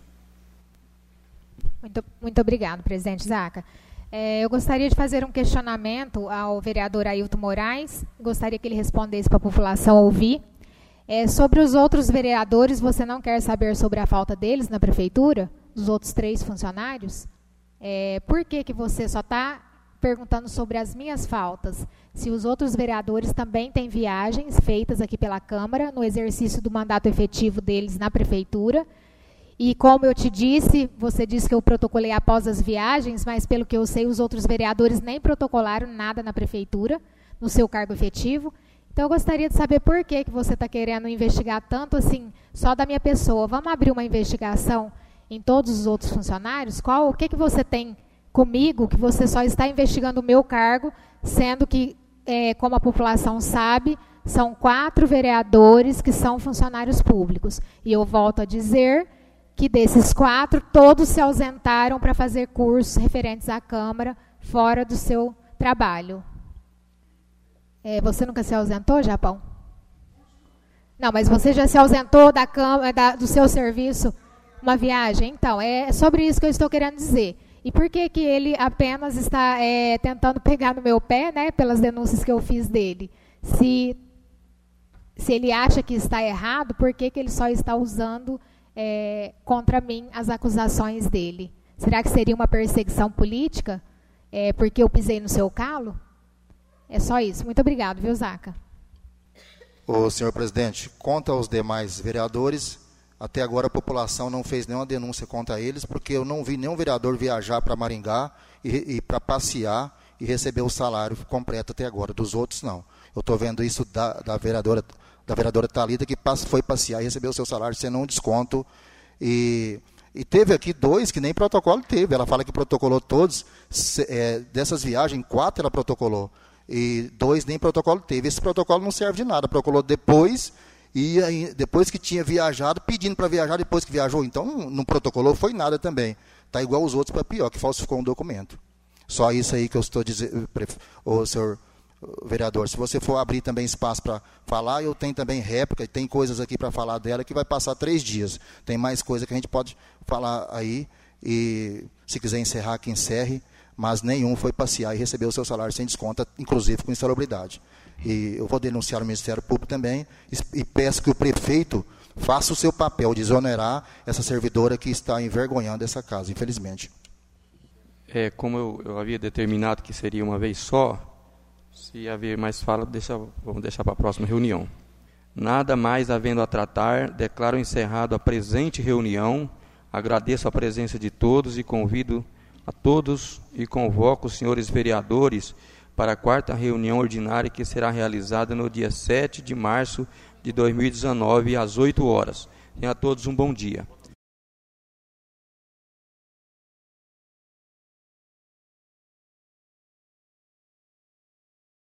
Muito obrigado, presidente Zaca. Eu gostaria de fazer um questionamento ao vereador Ailton Moraes, gostaria que ele respondesse para a população ouvir. Sobre os outros vereadores, você não quer saber sobre a falta deles na prefeitura? Dos outros 3 funcionários? Por que você só está perguntando sobre as minhas faltas? Se os outros vereadores também têm viagens feitas aqui pela Câmara, no exercício do mandato efetivo deles na prefeitura. E como eu te disse, você disse que eu protocolei após as viagens, mas pelo que eu sei, os outros vereadores nem protocolaram nada na prefeitura, no seu cargo efetivo. Então, eu gostaria de saber por que você está querendo investigar tanto assim, só da minha pessoa. Vamos abrir uma investigação em todos os outros funcionários? O que você tem comigo que você só está investigando o meu cargo, sendo que, como a população sabe, são 4 vereadores que são funcionários públicos. E eu volto a dizer que desses 4, todos se ausentaram para fazer cursos referentes à Câmara fora do seu trabalho. Você nunca se ausentou, Japão? Não, mas você já se ausentou da Câmara, do seu serviço, uma viagem? Então, é sobre isso que eu estou querendo dizer. E por que ele apenas está tentando pegar no meu pé, né, pelas denúncias que eu fiz dele? Se ele acha que está errado, por que ele só está usando contra mim as acusações dele? Será que seria uma perseguição política? Porque eu pisei no seu calo? É só isso. Muito obrigado, viu, Zaca? Senhor presidente, quanto aos demais vereadores, até agora a população não fez nenhuma denúncia contra eles, porque eu não vi nenhum vereador viajar para Maringá e para passear e receber o salário completo até agora. Dos outros, não. Eu estou vendo isso da vereadora Thalita, que foi passear e recebeu o seu salário sem nenhum desconto. E teve aqui 2 que nem protocolo teve. Ela fala que protocolou todos. Dessas viagens, 4 ela protocolou. E 2 nem protocolo teve. Esse protocolo não serve de nada. Protocolou depois, e aí, depois que tinha viajado, pedindo para viajar depois que viajou. Então, não protocolou, foi nada também. Está igual os outros, para pior, que falsificou um documento. Só isso aí que eu estou dizendo, senhor vereador. Se você for abrir também espaço para falar, eu tenho também réplica, tem coisas aqui para falar dela que vai passar 3 dias. Tem mais coisa que a gente pode falar aí, e se quiser encerrar, que encerre. Mas nenhum foi passear e recebeu o seu salário sem desconto, inclusive com insalubridade. E eu vou denunciar o Ministério Público também e peço que o prefeito faça o seu papel de exonerar essa servidora que está envergonhando essa casa, infelizmente. Como eu havia determinado que seria uma vez só, se haver mais fala, vamos deixar para a próxima reunião. Nada mais havendo a tratar, declaro encerrado a presente reunião, agradeço a presença de todos e convido a todos e convoco os senhores vereadores para a 4ª reunião ordinária que será realizada no dia 7 de março de 2019, às 8 horas. Tenham a todos um bom dia.